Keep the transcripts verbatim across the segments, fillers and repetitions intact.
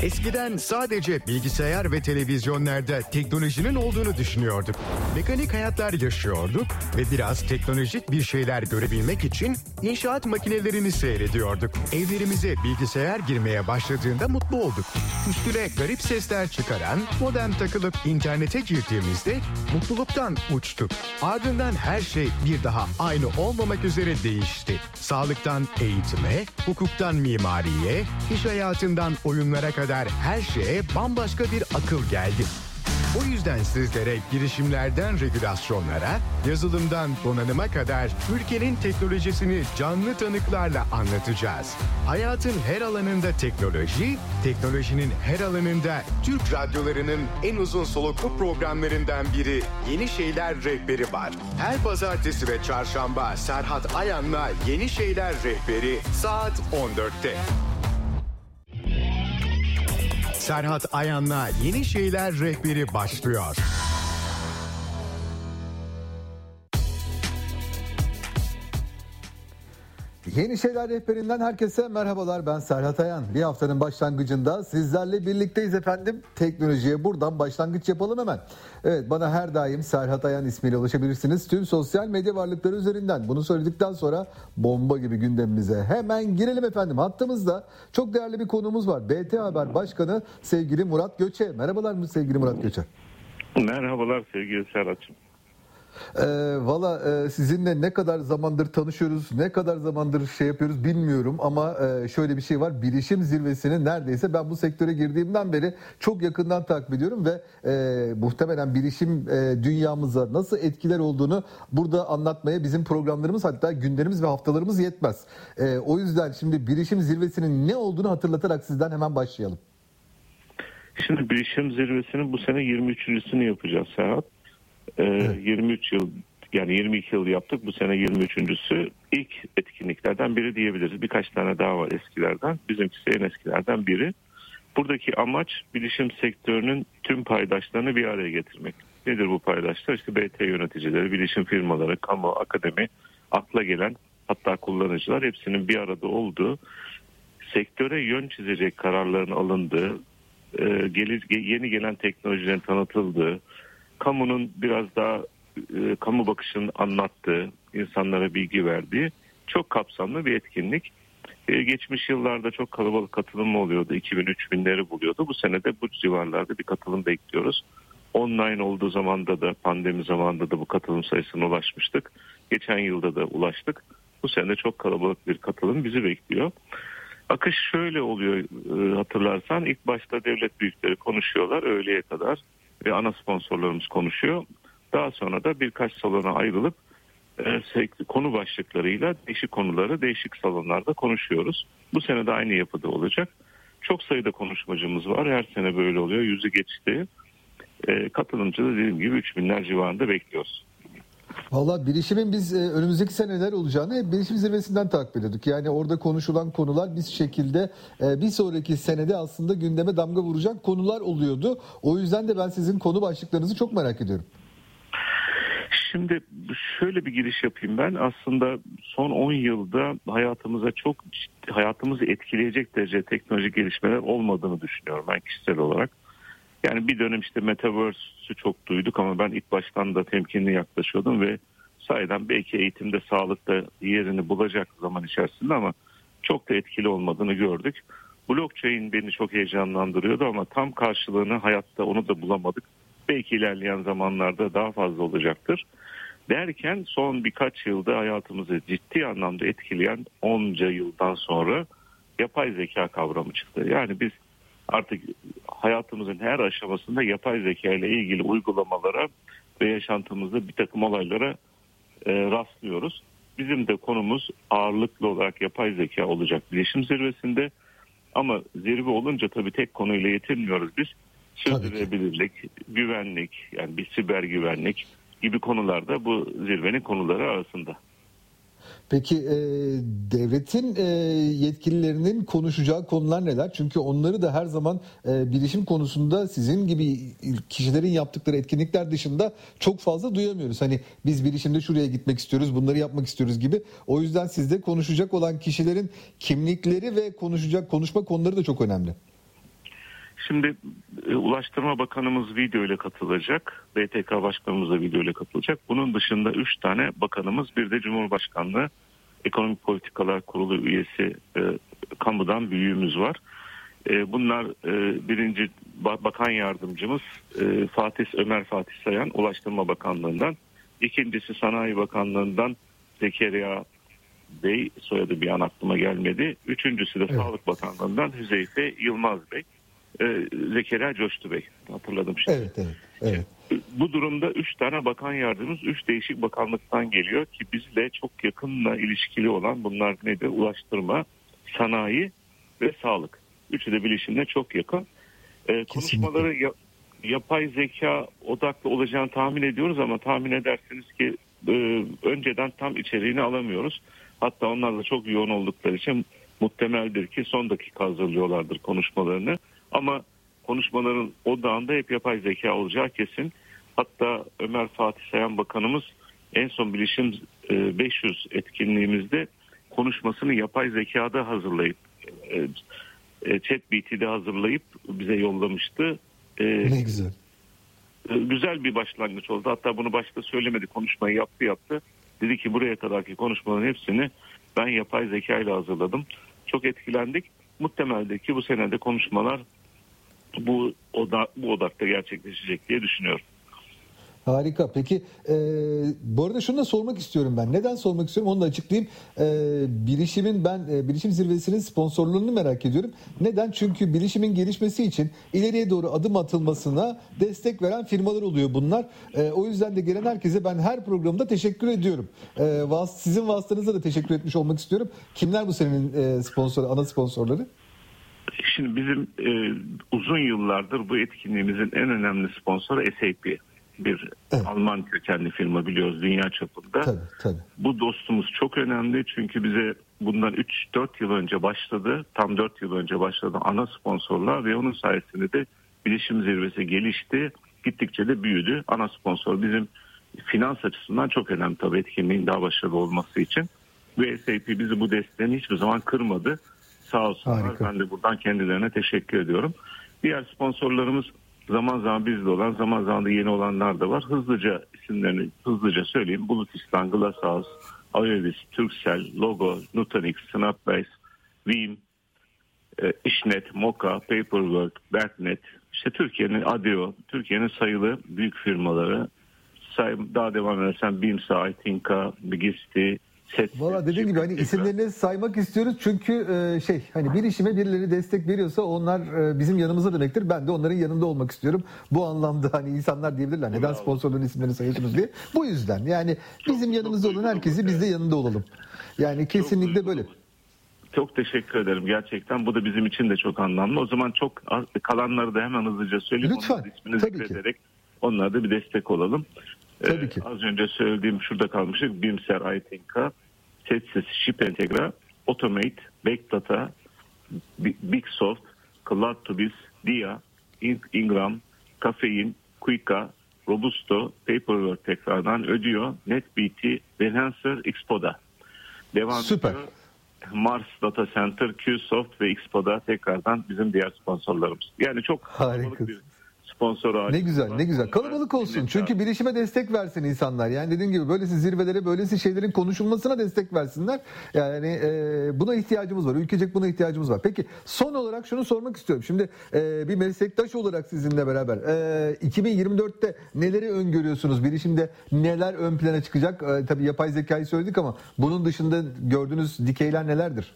Eskiden sadece bilgisayar ve televizyonlarda teknolojinin olduğunu düşünüyorduk. Mekanik hayatlar yaşıyorduk ve biraz teknolojik bir şeyler görebilmek için inşaat makinelerini seyrediyorduk. Evlerimize bilgisayar girmeye başladığında mutlu olduk. Üstüne garip sesler çıkaran modem takılıp internete girdiğimizde mutluluktan uçtuk. Ardından her şey bir daha aynı olmamak üzere değişti. Sağlıktan eğitime, hukuktan mimariye, iş hayatından oyunlara kadar her şeye bambaşka bir akıl geldi. O yüzden sizlere girişimlerden regülasyonlara, yazılımdan donanıma kadar ülkenin teknolojisini canlı tanıklarla anlatacağız. Hayatın her alanında teknoloji, teknolojinin her alanında Türk radyolarının en uzun soluklu programlarından biri Yeni Şeyler Rehberi var. Her pazartesi ve çarşamba Serhat Ayan'la Yeni Şeyler Rehberi saat on dörtte. Serhat Ayan'la Yeni Şeyler Rehberi başlıyor. Yeni Şeyler Rehberinden herkese merhabalar, ben Serhat Ayan. Bir haftanın başlangıcında sizlerle birlikteyiz efendim. Teknolojiye buradan başlangıç yapalım hemen. Evet, bana her daim Serhat Ayan ismiyle ulaşabilirsiniz. Tüm sosyal medya varlıkları üzerinden. Bunu söyledikten sonra bomba gibi gündemimize hemen girelim efendim. Hattımızda çok değerli bir konuğumuz var. B T Haber Başkanı sevgili Murat Göçe. Merhabalar mı sevgili Murat Göçe? Merhabalar sevgili Serhat'cığım. E, Valla e, sizinle ne kadar zamandır tanışıyoruz, ne kadar zamandır şey yapıyoruz bilmiyorum ama e, şöyle bir şey var. Bilişim zirvesini neredeyse ben bu sektöre girdiğimden beri çok yakından takip ediyorum ve e, muhtemelen bilişim e, dünyamıza nasıl etkiler olduğunu burada anlatmaya bizim programlarımız, hatta günlerimiz ve haftalarımız yetmez. E, o yüzden şimdi bilişim zirvesinin ne olduğunu hatırlatarak sizden hemen başlayalım. Şimdi bilişim zirvesinin bu sene yirmi üçüncüsünü yapacağız Serhat. Ee, yirmi üç yıl, yani yirmi iki yıl yaptık, bu sene yirmi üçüncüsü. İlk etkinliklerden biri diyebiliriz. Birkaç tane daha var eskilerden. Bizimkisi en eskilerden biri. Buradaki amaç bilişim sektörünün tüm paydaşlarını bir araya getirmek. Nedir bu paydaşlar? İşte B T yöneticileri, bilişim firmaları, kamu, akademi, akla gelen, hatta kullanıcılar, hepsinin bir arada olduğu, sektöre yön çizecek kararların alındığı, e, gelir, yeni gelen teknolojilerin tanıtıldığı, kamunun biraz daha e, kamu bakışının anlattığı, insanlara bilgi verdiği çok kapsamlı bir etkinlik. E, geçmiş yıllarda çok kalabalık katılım oluyordu. iki bin üç binleri buluyordu. Bu sene de bu civarlarda bir katılım bekliyoruz. Online olduğu zamanda da, pandemi zamanında da bu katılım sayısına ulaşmıştık. Geçen yılda da ulaştık. Bu sene çok kalabalık bir katılım bizi bekliyor. Akış şöyle oluyor, e, hatırlarsan ilk başta devlet büyükleri konuşuyorlar öğleye kadar. Ve ana sponsorlarımız konuşuyor. Daha sonra da birkaç salona ayrılıp e, konu başlıklarıyla değişik konuları değişik salonlarda konuşuyoruz. Bu sene de aynı yapıda olacak. Çok sayıda konuşmacımız var. Her sene böyle oluyor. Yüzü geçti. E, katılımcı da dediğim gibi üç binler civarında bekliyoruz. Valla bilişimin biz e, önümüzdeki seneler olacağını hep bilişim zirvesinden takip ediyorduk. Yani orada konuşulan konular bir şekilde e, bir sonraki senede aslında gündeme damga vuracak konular oluyordu. O yüzden de ben sizin konu başlıklarınızı çok merak ediyorum. Şimdi şöyle bir giriş yapayım ben. Aslında son on yılda hayatımıza çok ciddi, hayatımızı etkileyecek derece teknolojik gelişmeler olmadığını düşünüyorum ben kişisel olarak. Yani bir dönem işte Metaverse'ü çok duyduk ama ben ilk baştan da temkinli yaklaşıyordum ve sahiden belki eğitimde, sağlıkta yerini bulacak zaman içerisinde ama çok da etkili olmadığını gördük. Blockchain beni çok heyecanlandırıyordu ama tam karşılığını hayatta onu da bulamadık. Belki ilerleyen zamanlarda daha fazla olacaktır. Derken son birkaç yılda hayatımızı ciddi anlamda etkileyen onca yıldan sonra yapay zeka kavramı çıktı. Yani biz artık hayatımızın her aşamasında yapay zeka ile ilgili uygulamalara ve yaşantımızda bir takım olaylara e, rastlıyoruz. Bizim de konumuz ağırlıklı olarak yapay zeka olacak bilişim zirvesinde. Ama zirve olunca tabii tek konuyla yetinmiyoruz biz. Sürdürülebilirlik, güvenlik, yani bir siber güvenlik gibi konularda bu zirvenin konuları arasında. Peki e, devletin e, yetkililerinin konuşacağı konular neler? Çünkü onları da her zaman e, bilişim konusunda sizin gibi kişilerin yaptıkları etkinlikler dışında çok fazla duyamıyoruz. Hani biz bilişimde şuraya gitmek istiyoruz, bunları yapmak istiyoruz gibi. O yüzden sizde konuşacak olan kişilerin kimlikleri ve konuşacak konuşma konuları da çok önemli. Şimdi e, Ulaştırma Bakanımız video ile katılacak. B T K Başkanımız da video ile katılacak. Bunun dışında üç tane bakanımız, bir de Cumhurbaşkanlığı Ekonomik Politikalar Kurulu üyesi e, kamudan büyüğümüz var. E, bunlar e, birinci bakan yardımcımız e, Fatih Ömer Fatih Sayan Ulaştırma Bakanlığı'ndan. İkincisi Sanayi Bakanlığı'ndan Zekeriya Bey, soyadı bir an aklıma gelmedi. Üçüncüsü de evet. Sağlık Bakanlığı'ndan Hüzeyfe Yılmaz Bey. Ee, Zekeriya Coştu Bey. Hatırladım şimdi. Evet, evet, evet. Bu durumda üç tane bakan yardımcımız üç değişik bakanlıktan geliyor ki bizle çok yakınla ilişkili olan bunlar nedir? Ulaştırma, sanayi ve sağlık. Üçü de bilişimle çok yakın. Ee, konuşmaları ya, yapay zeka odaklı olacağını tahmin ediyoruz ama tahmin edersiniz ki e, önceden tam içeriğini alamıyoruz. Hatta onlar da çok yoğun oldukları için muhtemeldir ki son dakika hazırlıyorlardır konuşmalarını. Ama konuşmaların odağında hep yapay zeka olacağı kesin. Hatta Ömer Fatih Sayan Bakanımız en son bilişim beş yüz etkinliğimizde konuşmasını yapay zekada hazırlayıp ChatGPT'de hazırlayıp bize yollamıştı. Ne güzel. Güzel bir başlangıç oldu. Hatta bunu başta söylemedi. Konuşmayı yaptı yaptı. Dedi ki buraya kadarki konuşmaların hepsini ben yapay zeka ile hazırladım. Çok etkilendik. Muhtemeldir ki bu senede konuşmalar bu oda, bu odakta gerçekleşecek diye düşünüyorum. Harika. Peki e, bu arada şunu da sormak istiyorum ben. Neden sormak istiyorum onu da açıklayayım. E, bilişimin ben e, bilişim zirvesinin sponsorluğunu merak ediyorum. Neden? Çünkü bilişimin gelişmesi için ileriye doğru adım atılmasına destek veren firmalar oluyor bunlar. E, o yüzden de gelen herkese ben her programda teşekkür ediyorum. E, vas, sizin vasıtanızda da teşekkür etmiş olmak istiyorum. Kimler bu senin e, sponsoru, ana sponsorları? Şimdi bizim e, uzun yıllardır bu etkinliğimizin en önemli sponsoru S A P. Bir evet. Alman kökenli firma, biliyoruz, dünya çapında. Tabii, tabii. Bu dostumuz çok önemli çünkü bize bundan üç dört yıl önce başladı. Tam dört yıl önce başladı ana sponsorlar ve onun sayesinde de bilişim zirvesi gelişti. Gittikçe de büyüdü. Ana sponsor bizim finans açısından çok önemli tabii etkinliğin daha başarılı olması için. Ve S A P bizi bu desteğini hiçbir zaman kırmadı. Sağ olsunlar. Harika. Ben de buradan kendilerine teşekkür ediyorum. Diğer sponsorlarımız zaman zaman bizde olan, zaman zaman da yeni olanlar da var. Hızlıca isimlerini hızlıca söyleyeyim. Bulutistan, Glasshouse, Aevis, Turkcell, Logo, Nutanix, Snapbase, Veeam, e, İşnet, Moka, Paperwork, Berknet, işte Türkiye'nin Adeo, Türkiye'nin sayılı büyük firmaları. Say, daha devam edersen Bimsa, Aytinka, Bigisti, Valla dediğim gibi hani isimlerini saymak istiyoruz çünkü e, şey hani bir işime birileri destek veriyorsa onlar e, bizim yanımıza demektir. Ben de onların yanında olmak istiyorum. Bu anlamda hani insanlar diyebilirler neden sponsorların isimlerini sayıyorsunuz diye. Bu yüzden yani bizim yanımızda olan herkesi biz de yanında olalım. Yani kesinlikle böyle. Çok teşekkür ederim gerçekten. Bu da bizim için de çok anlamlı. O zaman çok kalanları da hemen hızlıca söyleyeyim. Lütfen. İsmini zikrederek onlara da bir destek olalım. Tabii ki. Ee, az önce söylediğim şurada kalmıştık. Bimser, Aytinka, Tetsis, ShipIntegra, Automate, Backdata, Bigsoft, Cloud2Biz, Dia, Ingram, Caffeine, Quika, Robusto, Paperwork tekrardan ödüyor, NetBT, Enhancer, Xpoda. Devam Süper. ediyor. Mars Data Center, Qsoft ve Xpoda tekrardan bizim diğer sponsorlarımız. Yani çok harika bir sponsor. Ne güzel, ne güzel. Kalabalık olsun. Çünkü bilişime destek versin insanlar. Yani dediğim gibi böylesi zirvelere, böylesi şeylerin konuşulmasına destek versinler. Yani e, buna ihtiyacımız var. Ülkecek buna ihtiyacımız var. Peki son olarak şunu sormak istiyorum. Şimdi e, bir meslektaş olarak sizinle beraber e, iki bin yirmi dörtte neleri öngörüyorsunuz? Bilişimde neler ön plana çıkacak? E, tabii yapay zekayı söyledik ama bunun dışında gördüğünüz dikeyler nelerdir?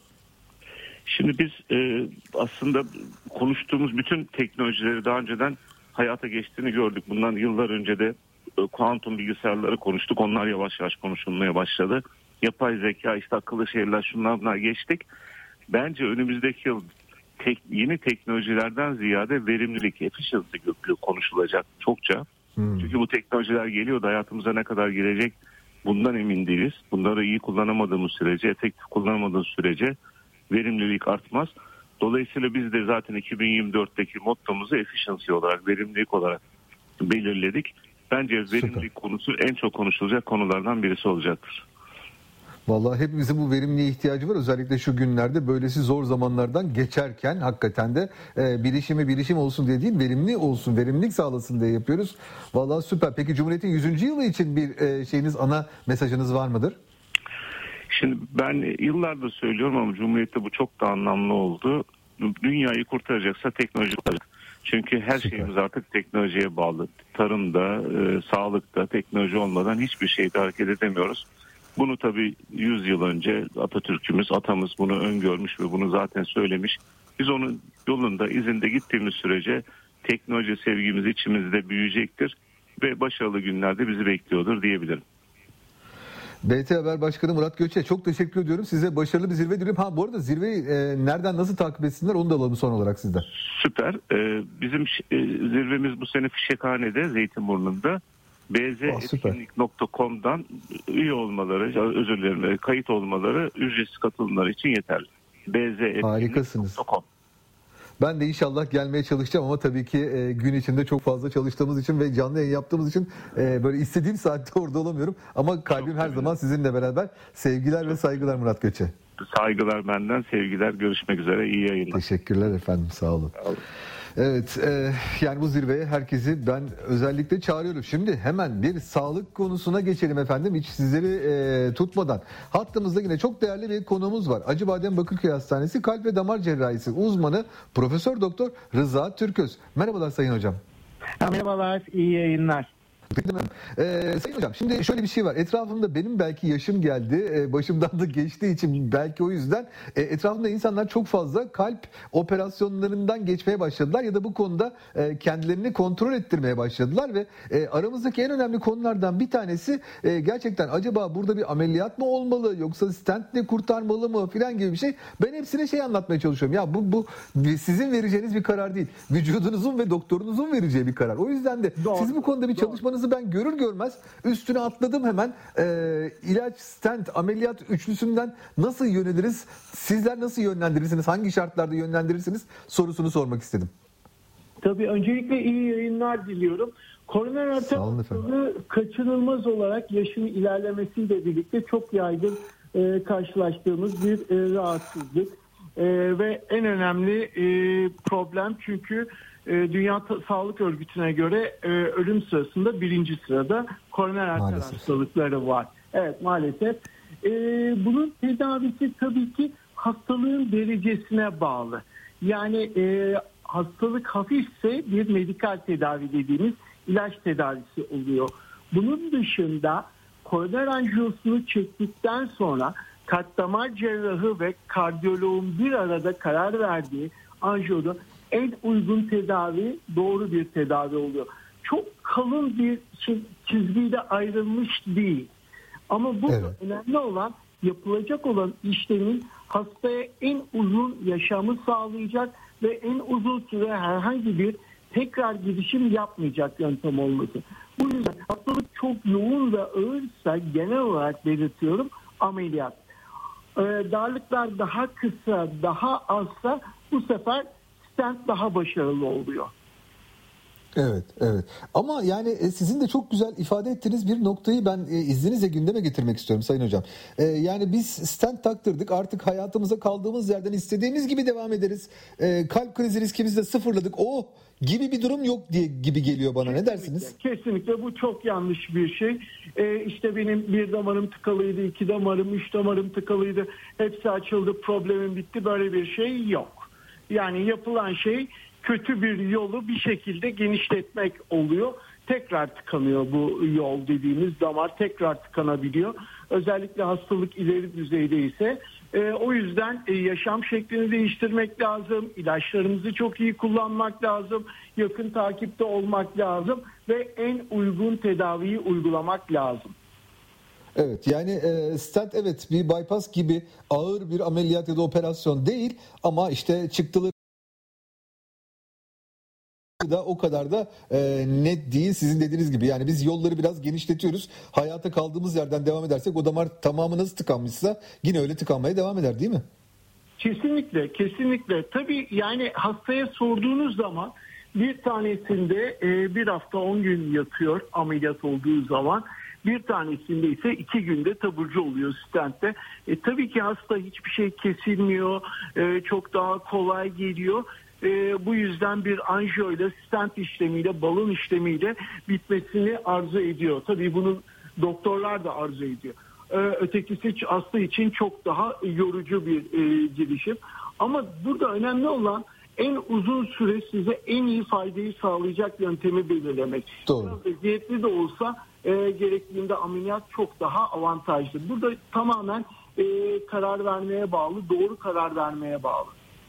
Şimdi biz e, aslında konuştuğumuz bütün teknolojileri daha önceden hayata geçtiğini gördük. Bundan yıllar önce de e, kuantum bilgisayarları konuştuk. Onlar yavaş yavaş konuşulmaya başladı. Yapay zeka, işte akıllı şehirler, şunlar bunlar geçtik. Bence önümüzdeki yıl tek, yeni teknolojilerden ziyade verimlilik, efficiency konuşulacak çokça. Hmm. Çünkü bu teknolojiler geliyor da hayatımıza ne kadar girecek bundan emin değiliz. Bunları iyi kullanamadığımız sürece, efektif kullanamadığımız sürece verimlilik artmaz. Dolayısıyla biz de zaten iki bin yirmi dörtteki mottomuzu efficiency olarak, verimlilik olarak belirledik. Bence verimlilik Süper. konusu en çok konuşulacak konulardan birisi olacaktır. Vallahi hepimizin bu verimliğe ihtiyacı var. Özellikle şu günlerde böylesi zor zamanlardan geçerken hakikaten de e, bilişimi bilişim olsun diye değil, verimli olsun, verimlilik sağlasın diye yapıyoruz. Vallahi süper. Peki Cumhuriyet'in yüzüncü yılı için bir e, şeyiniz, ana mesajınız var mıdır? Şimdi ben yıllardır söylüyorum ama Cumhuriyet'te bu çok da anlamlı oldu. Dünyayı kurtaracaksa teknoloji kurtaracak. Çünkü her Süper. şeyimiz artık teknolojiye bağlı. Tarımda, e, sağlıkta teknoloji olmadan hiçbir şeyde hareket edemiyoruz. Bunu tabii yüz yıl önce Atatürk'ümüz, atamız bunu öngörmüş ve bunu zaten söylemiş. Biz onun yolunda, izinde gittiğimiz sürece teknoloji sevgimiz içimizde büyüyecektir ve başarılı günlerde bizi bekliyordur diyebilirim. B T Haber Başkanı Murat Göçe, çok teşekkür ediyorum. Size başarılı bir zirve diliyorum. Ha bu arada zirveyi e, nereden nasıl takip etsinler onu da alalım son olarak sizden. Süper. Ee, bizim e, zirvemiz bu sene Fişekhane'de, Zeytinburnu'nda. b z etkinlik nokta com'dan üye olmaları, özür dilerim, kayıt olmaları, ücretsiz katılımlar için yeterli. b z etkinlik nokta com. Ben de inşallah gelmeye çalışacağım ama tabii ki e, gün içinde çok fazla çalıştığımız için ve canlı yayın yaptığımız için e, böyle istediğim saatte orada olamıyorum. Ama kalbim çok her eminim. Zaman sizinle beraber. Sevgiler çok ve saygılar Murat Göçe. Saygılar benden, sevgiler. Görüşmek üzere. İyi yayınlar. Teşekkürler efendim. Sağ olun. Sağ olun. Evet, e, yani bu zirveye herkesi ben özellikle çağırıyorum. Şimdi hemen bir sağlık konusuna geçelim efendim. Hiç sizleri e, tutmadan. Hattımızda yine çok değerli bir konuğumuz var. Acıbadem Bakırköy Hastanesi Kalp ve Damar Cerrahisi uzmanı Profesör Doktor Rıza Türköz. Merhabalar Sayın Hocam. Merhabalar, iyi yayınlar. Ee, Sayın Hocam, şimdi şöyle bir şey var. Etrafımda benim belki yaşım geldi. E, başımdan da geçtiği için belki o yüzden e, etrafımda insanlar çok fazla kalp operasyonlarından geçmeye başladılar ya da bu konuda e, kendilerini kontrol ettirmeye başladılar ve e, aramızdaki en önemli konulardan bir tanesi e, gerçekten acaba burada bir ameliyat mı olmalı yoksa stentle kurtarmalı mı filan gibi bir şey. Ben hepsine şey anlatmaya çalışıyorum. Ya bu bu sizin vereceğiniz bir karar değil. Vücudunuzun ve doktorunuzun vereceği bir karar. O yüzden de Doğru. siz bu konuda bir çalışmanızı ben görür görmez üstüne atladım hemen. Ee, ilaç, stent, ameliyat üçlüsünden nasıl yöneliriz? Sizler nasıl yönlendirirsiniz? Hangi şartlarda yönlendirirsiniz? Sorusunu sormak istedim. Tabii öncelikle iyi yayınlar diliyorum. Koroner arter hastalığı kaçınılmaz olarak yaşın ilerlemesiyle birlikte çok yaygın e, karşılaştığımız bir e, rahatsızlık. E, ve en önemli e, problem çünkü Dünya Sağlık Örgütü'ne göre e, ölüm sırasında birinci sırada koroner arter hastalıkları var. Evet maalesef. E, bunun tedavisi tabii ki hastalığın derecesine bağlı. Yani e, hastalık hafifse bir medikal tedavi dediğimiz ilaç tedavisi oluyor. Bunun dışında koroner anjiyosunu çektikten sonra kalp damar cerrahı ve kardiyoloğun bir arada karar verdiği anjiyoda en uygun tedavi doğru bir tedavi oluyor. Çok kalın bir çizgiyle ayrılmış değil. Ama bu evet. önemli olan yapılacak olan işlemin hastaya en uzun yaşamı sağlayacak ve en uzun süre herhangi bir tekrar girişim yapmayacak yöntem olması. Bu yüzden hastalık çok yoğun ve ağırsa genel olarak belirtiyorum ameliyat. Ee, darlıklar daha kısa, daha azsa bu sefer stent daha başarılı oluyor. Evet, evet. Ama yani e, sizin de çok güzel ifade ettiğiniz bir noktayı ben e, izninizle gündeme getirmek istiyorum Sayın Hocam. E, yani biz stent taktırdık, artık hayatımıza kaldığımız yerden istediğimiz gibi devam ederiz. E, kalp krizi riskimizi de sıfırladık. O gibi bir durum yok diye gibi geliyor bana. Kesinlikle, ne dersiniz? Kesinlikle bu çok yanlış bir şey. E, işte benim bir damarım tıkalıydı, iki damarım, üç damarım tıkalıydı. Hepsi açıldı, problemim bitti. Böyle bir şey yok. Yani yapılan şey kötü bir yolu bir şekilde genişletmek oluyor. Tekrar tıkanıyor bu yol dediğimiz damar tekrar tıkanabiliyor. Özellikle hastalık ileri düzeyde ise e, o yüzden e, yaşam şeklini değiştirmek lazım. İlaçlarımızı çok iyi kullanmak lazım. Yakın takipte olmak lazım ve en uygun tedaviyi uygulamak lazım. Evet yani e, stent evet bir bypass gibi ağır bir ameliyat ya da operasyon değil ama işte çıktıları da o kadar da e, net değil sizin dediğiniz gibi. Yani biz yolları biraz genişletiyoruz. Hayata kaldığımız yerden devam edersek o damar tamamı nasıl tıkanmışsa yine öyle tıkanmaya devam eder değil mi? Kesinlikle, kesinlikle. Tabii yani hastaya sorduğunuz zaman bir tanesinde e, bir hafta on gün yatıyor ameliyat olduğu zaman. Bir tanesinde ise iki günde taburcu oluyor stentte. E, tabii ki hasta hiçbir şey kesilmiyor. E, çok daha kolay geliyor. E, bu yüzden bir anjiyoyla, stent işlemiyle, balon işlemiyle bitmesini arzu ediyor. Tabii bunu doktorlar da arzu ediyor. E, ötekisi hasta için çok daha yorucu bir e, girişim. Ama burada önemli olan en uzun süre size en iyi faydayı sağlayacak yöntemi belirlemek. Doğru. Biraz eziyetli de olsa e, gerektiğinde ameliyat çok daha avantajlı. Burada tamamen e, karar vermeye bağlı, doğru karar vermeye bağlı.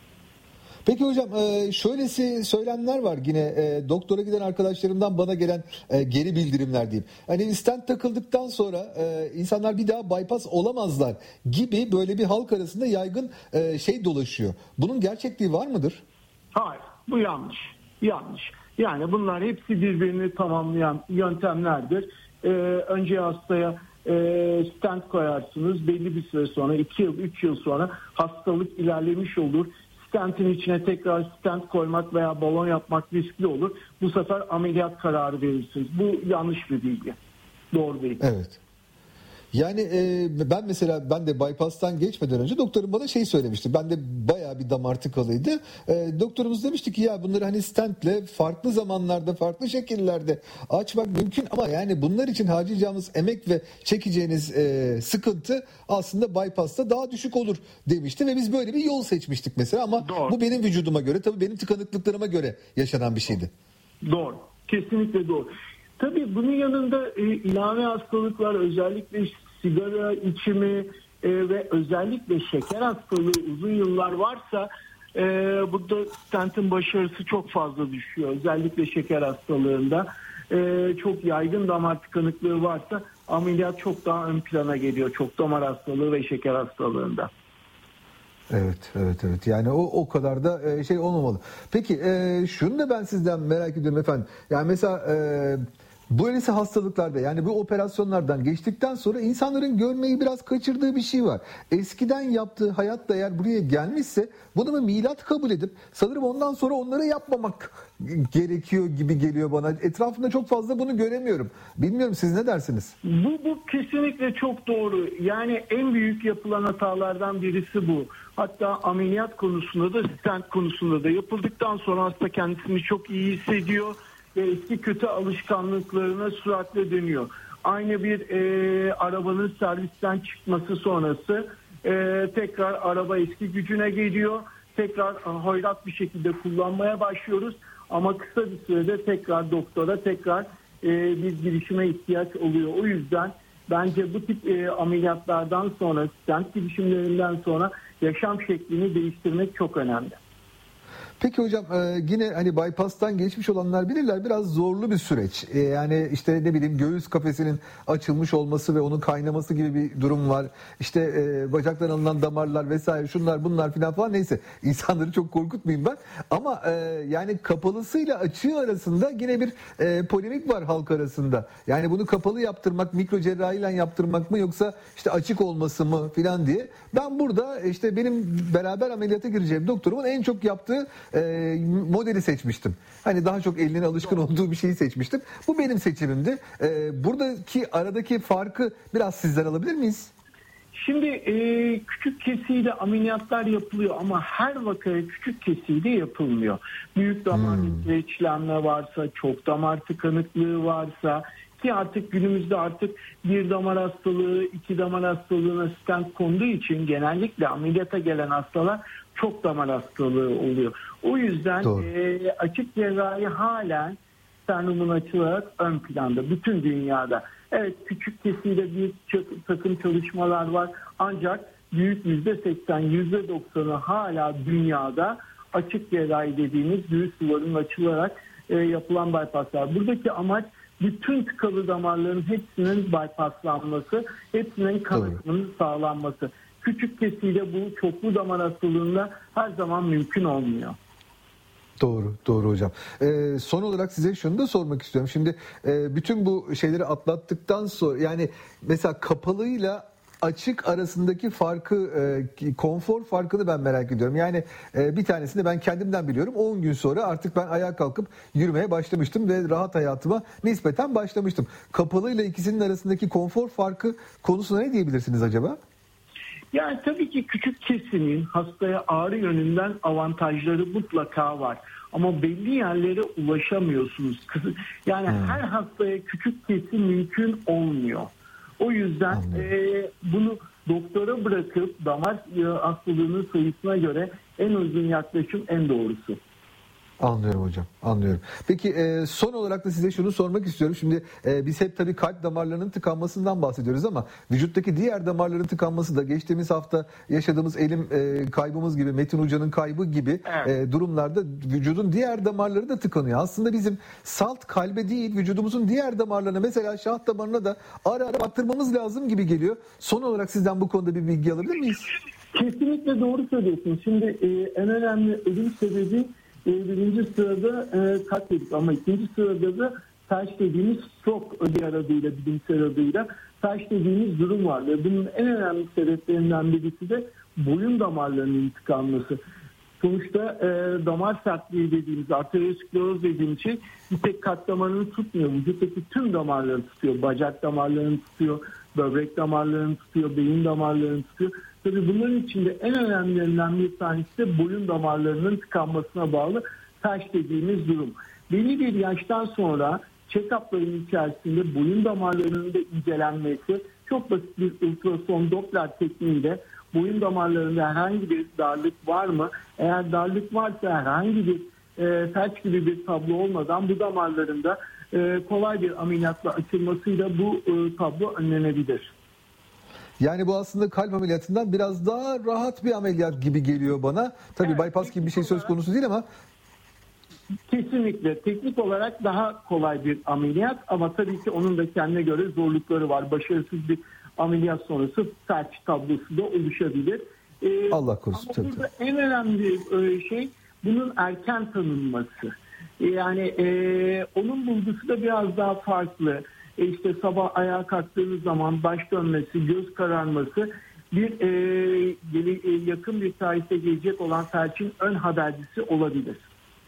Peki hocam şöylesi söylemler var yine doktora giden arkadaşlarımdan bana gelen geri bildirimler diyeyim. Hani stent takıldıktan sonra insanlar bir daha bypass olamazlar gibi böyle bir halk arasında yaygın şey dolaşıyor. Bunun gerçekliği var mıdır? Hayır, bu yanlış. Yanlış. Yani bunlar hepsi birbirini tamamlayan yöntemlerdir. Ee, önce hastaya e, stent koyarsınız. Belli bir süre sonra, iki yıl, üç yıl sonra hastalık ilerlemiş olur. Stentin içine tekrar stent koymak veya balon yapmak riskli olur. Bu sefer ameliyat kararı verirsiniz. Bu yanlış bir bilgi. Doğru değil. Evet. Yani e, ben mesela ben de bypass'tan geçmeden önce doktorum bana şey söylemişti. Ben de bayağı bir damar tıkalıydı. E, doktorumuz demişti ki ya bunları hani stentle farklı zamanlarda, farklı şekillerde açmak mümkün ama yani bunlar için harcayacağımız emek ve çekeceğiniz e, sıkıntı aslında bypass'ta daha düşük olur demişti ve biz böyle bir yol seçmiştik mesela ama Doğru. bu benim vücuduma göre, tabii benim tıkanıklıklarıma göre yaşanan bir şeydi. Doğru. Kesinlikle doğru. Tabii bunun yanında e, ilave hastalıklar, özellikle sigara içimi e, ve özellikle şeker hastalığı uzun yıllar varsa e, burada stentin başarısı çok fazla düşüyor. Özellikle şeker hastalığında e, çok yaygın damar tıkanıklığı varsa ameliyat çok daha ön plana geliyor. Çok damar hastalığı ve şeker hastalığında. Evet, evet, evet. Yani o o kadar da şey olmamalı. Peki e, şunu da ben sizden merak ediyorum efendim. Yani mesela e, böylesi hastalıklarda yani bu operasyonlardan geçtikten sonra insanların görmeyi biraz kaçırdığı bir şey var. Eskiden yaptığı hayat da eğer buraya gelmişse bunu bir milat kabul edip sanırım ondan sonra onları yapmamak gerekiyor gibi geliyor bana. Etrafımda çok fazla bunu göremiyorum. Bilmiyorum, siz ne dersiniz? Bu, bu kesinlikle çok doğru. Yani en büyük yapılan hatalardan birisi bu. Hatta ameliyat konusunda da stent konusunda da yapıldıktan sonra hasta kendisini çok iyi hissediyor ve eski kötü alışkanlıklarına süratle dönüyor. Aynı bir e, arabanın servisten çıkması sonrası e, tekrar araba eski gücüne geliyor. Tekrar hoyrat bir şekilde kullanmaya başlıyoruz. Ama kısa bir sürede tekrar doktora tekrar e, bir girişime ihtiyaç oluyor. O yüzden bence bu tip e, ameliyatlardan sonra, stent girişimlerinden sonra yaşam şeklini değiştirmek çok önemli. Peki hocam yine hani bypass'tan geçmiş olanlar bilirler, biraz zorlu bir süreç. Yani işte ne bileyim göğüs kafesinin açılmış olması ve onun kaynaması gibi bir durum var. İşte bacaktan alınan damarlar vesaire şunlar bunlar filan falan, neyse insanları çok korkutmayayım ben. Ama yani kapalısıyla açığı arasında yine bir polemik var halk arasında. Yani bunu kapalı yaptırmak, mikro cerrahiyle yaptırmak mı yoksa işte açık olması mı filan diye. Ben burada işte benim beraber ameliyata gireceğim doktorumun en çok yaptığı E, modeli seçmiştim. Hani daha çok elinin alışkın olduğu bir şeyi seçmiştim. Bu benim seçimimdi. E, buradaki aradaki farkı biraz sizden alabilir miyiz? Şimdi e, küçük kesiyle ameliyatlar yapılıyor ama her vakaya küçük kesiyle yapılmıyor. Büyük damar kireçlenme hmm. varsa, çok damar tıkanıklığı varsa ki artık günümüzde artık bir damar hastalığı, iki damar hastalığına stent konduğu için genellikle ameliyata gelen hastalar çok damar hastalığı oluyor. O yüzden e, açık cerrahi halen sternumun açılarak ön planda bütün dünyada. Evet, küçük kesiyle bir takım çalışmalar var ancak büyük yüzde seksen yüzde doksanı hala dünyada açık cerrahi dediğimiz göğüs duvarının açılarak e, yapılan bypasslar. Buradaki amaç bütün tıkalı damarların hepsinin bypasslanması, hepsinin kan akımının sağlanması. Küçük kesiyle bu çoklu damar hastalığında her zaman mümkün olmuyor. Doğru, doğru hocam. Ee, son olarak size şunu da sormak istiyorum. Şimdi e, bütün bu şeyleri atlattıktan sonra yani mesela kapalıyla açık arasındaki farkı, e, konfor farkını ben merak ediyorum. Yani e, bir tanesini ben kendimden biliyorum. on gün sonra artık ben ayağa kalkıp yürümeye başlamıştım ve rahat hayatıma nispeten başlamıştım. Kapalı ile ikisinin arasındaki konfor farkı konusuna ne diyebilirsiniz acaba? Yani tabii ki küçük kesimin hastaya ağrı yönünden avantajları mutlaka var. Ama belli yerlere ulaşamıyorsunuz. Yani hmm. her hastaya küçük kesim mümkün olmuyor. O yüzden e, bunu doktora bırakıp damar hastalığının sayısına göre en uygun yaklaşım en doğrusu. Anlıyorum hocam, anlıyorum. Peki e, son olarak da size şunu sormak istiyorum. Şimdi e, biz hep tabii kalp damarlarının tıkanmasından bahsediyoruz ama vücuttaki diğer damarların tıkanması da geçtiğimiz hafta yaşadığımız elim e, kaybımız gibi, Metin Hoca'nın kaybı gibi evet. e, durumlarda vücudun diğer damarları da tıkanıyor. Aslında bizim salt kalbe değil, vücudumuzun diğer damarlarına, mesela şah damarına da ara ara baktırmamız lazım gibi geliyor. Son olarak sizden bu konuda bir bilgi alabilir miyiz? Kesinlikle doğru söylüyorsunuz. Şimdi e, en önemli ölüm sebebi birinci sırada e, kalp dedik ama ikinci sırada da felç dediğimiz stroke diğer adıyla, bilimsel adıyla felç dediğimiz durum var. Ve bunun en önemli sebeplerinden birisi de boyun damarlarının tıkanması. Sonuçta e, damar sertliği dediğimiz, arterioskleroz dediğimiz şey bir tek kalp damarını tutmuyor. Vücuttaki tüm damarları tutuyor. Bacak damarlarını tutuyor, böbrek damarlarını tutuyor, beyin damarlarını tutuyor. Tabii bunların içinde en önemlilerinden bir tanesi de boyun damarlarının tıkanmasına bağlı felç dediğimiz durum. Belli bir yaştan sonra check-up'ların içerisinde boyun damarlarının da incelenmesi, çok basit bir ultrason Doppler tekniğiyle boyun damarlarında herhangi bir darlık var mı? Eğer darlık varsa herhangi bir e, felç gibi bir tablo olmadan bu damarlarında e, kolay bir ameliyatla açılmasıyla bu e, tablo önlenebilir. Yani bu aslında kalp ameliyatından biraz daha rahat bir ameliyat gibi geliyor bana. Tabii evet, bypass gibi bir şey söz konusu değil ama. Kesinlikle. Teknik olarak daha kolay bir ameliyat ama tabii ki onun da kendine göre zorlukları var. Başarısız bir ameliyat sonrası felç tablosu da oluşabilir. Ee, Allah korusun. Ama burada tabii. En önemli şey bunun erken tanınması. Yani e, onun bulgusu da biraz daha farklı. E işte sabah ayağa kalktığınız zaman baş dönmesi, göz kararması bir e, yakın bir tarihte gelecek olan felçin ön habercisi olabilir.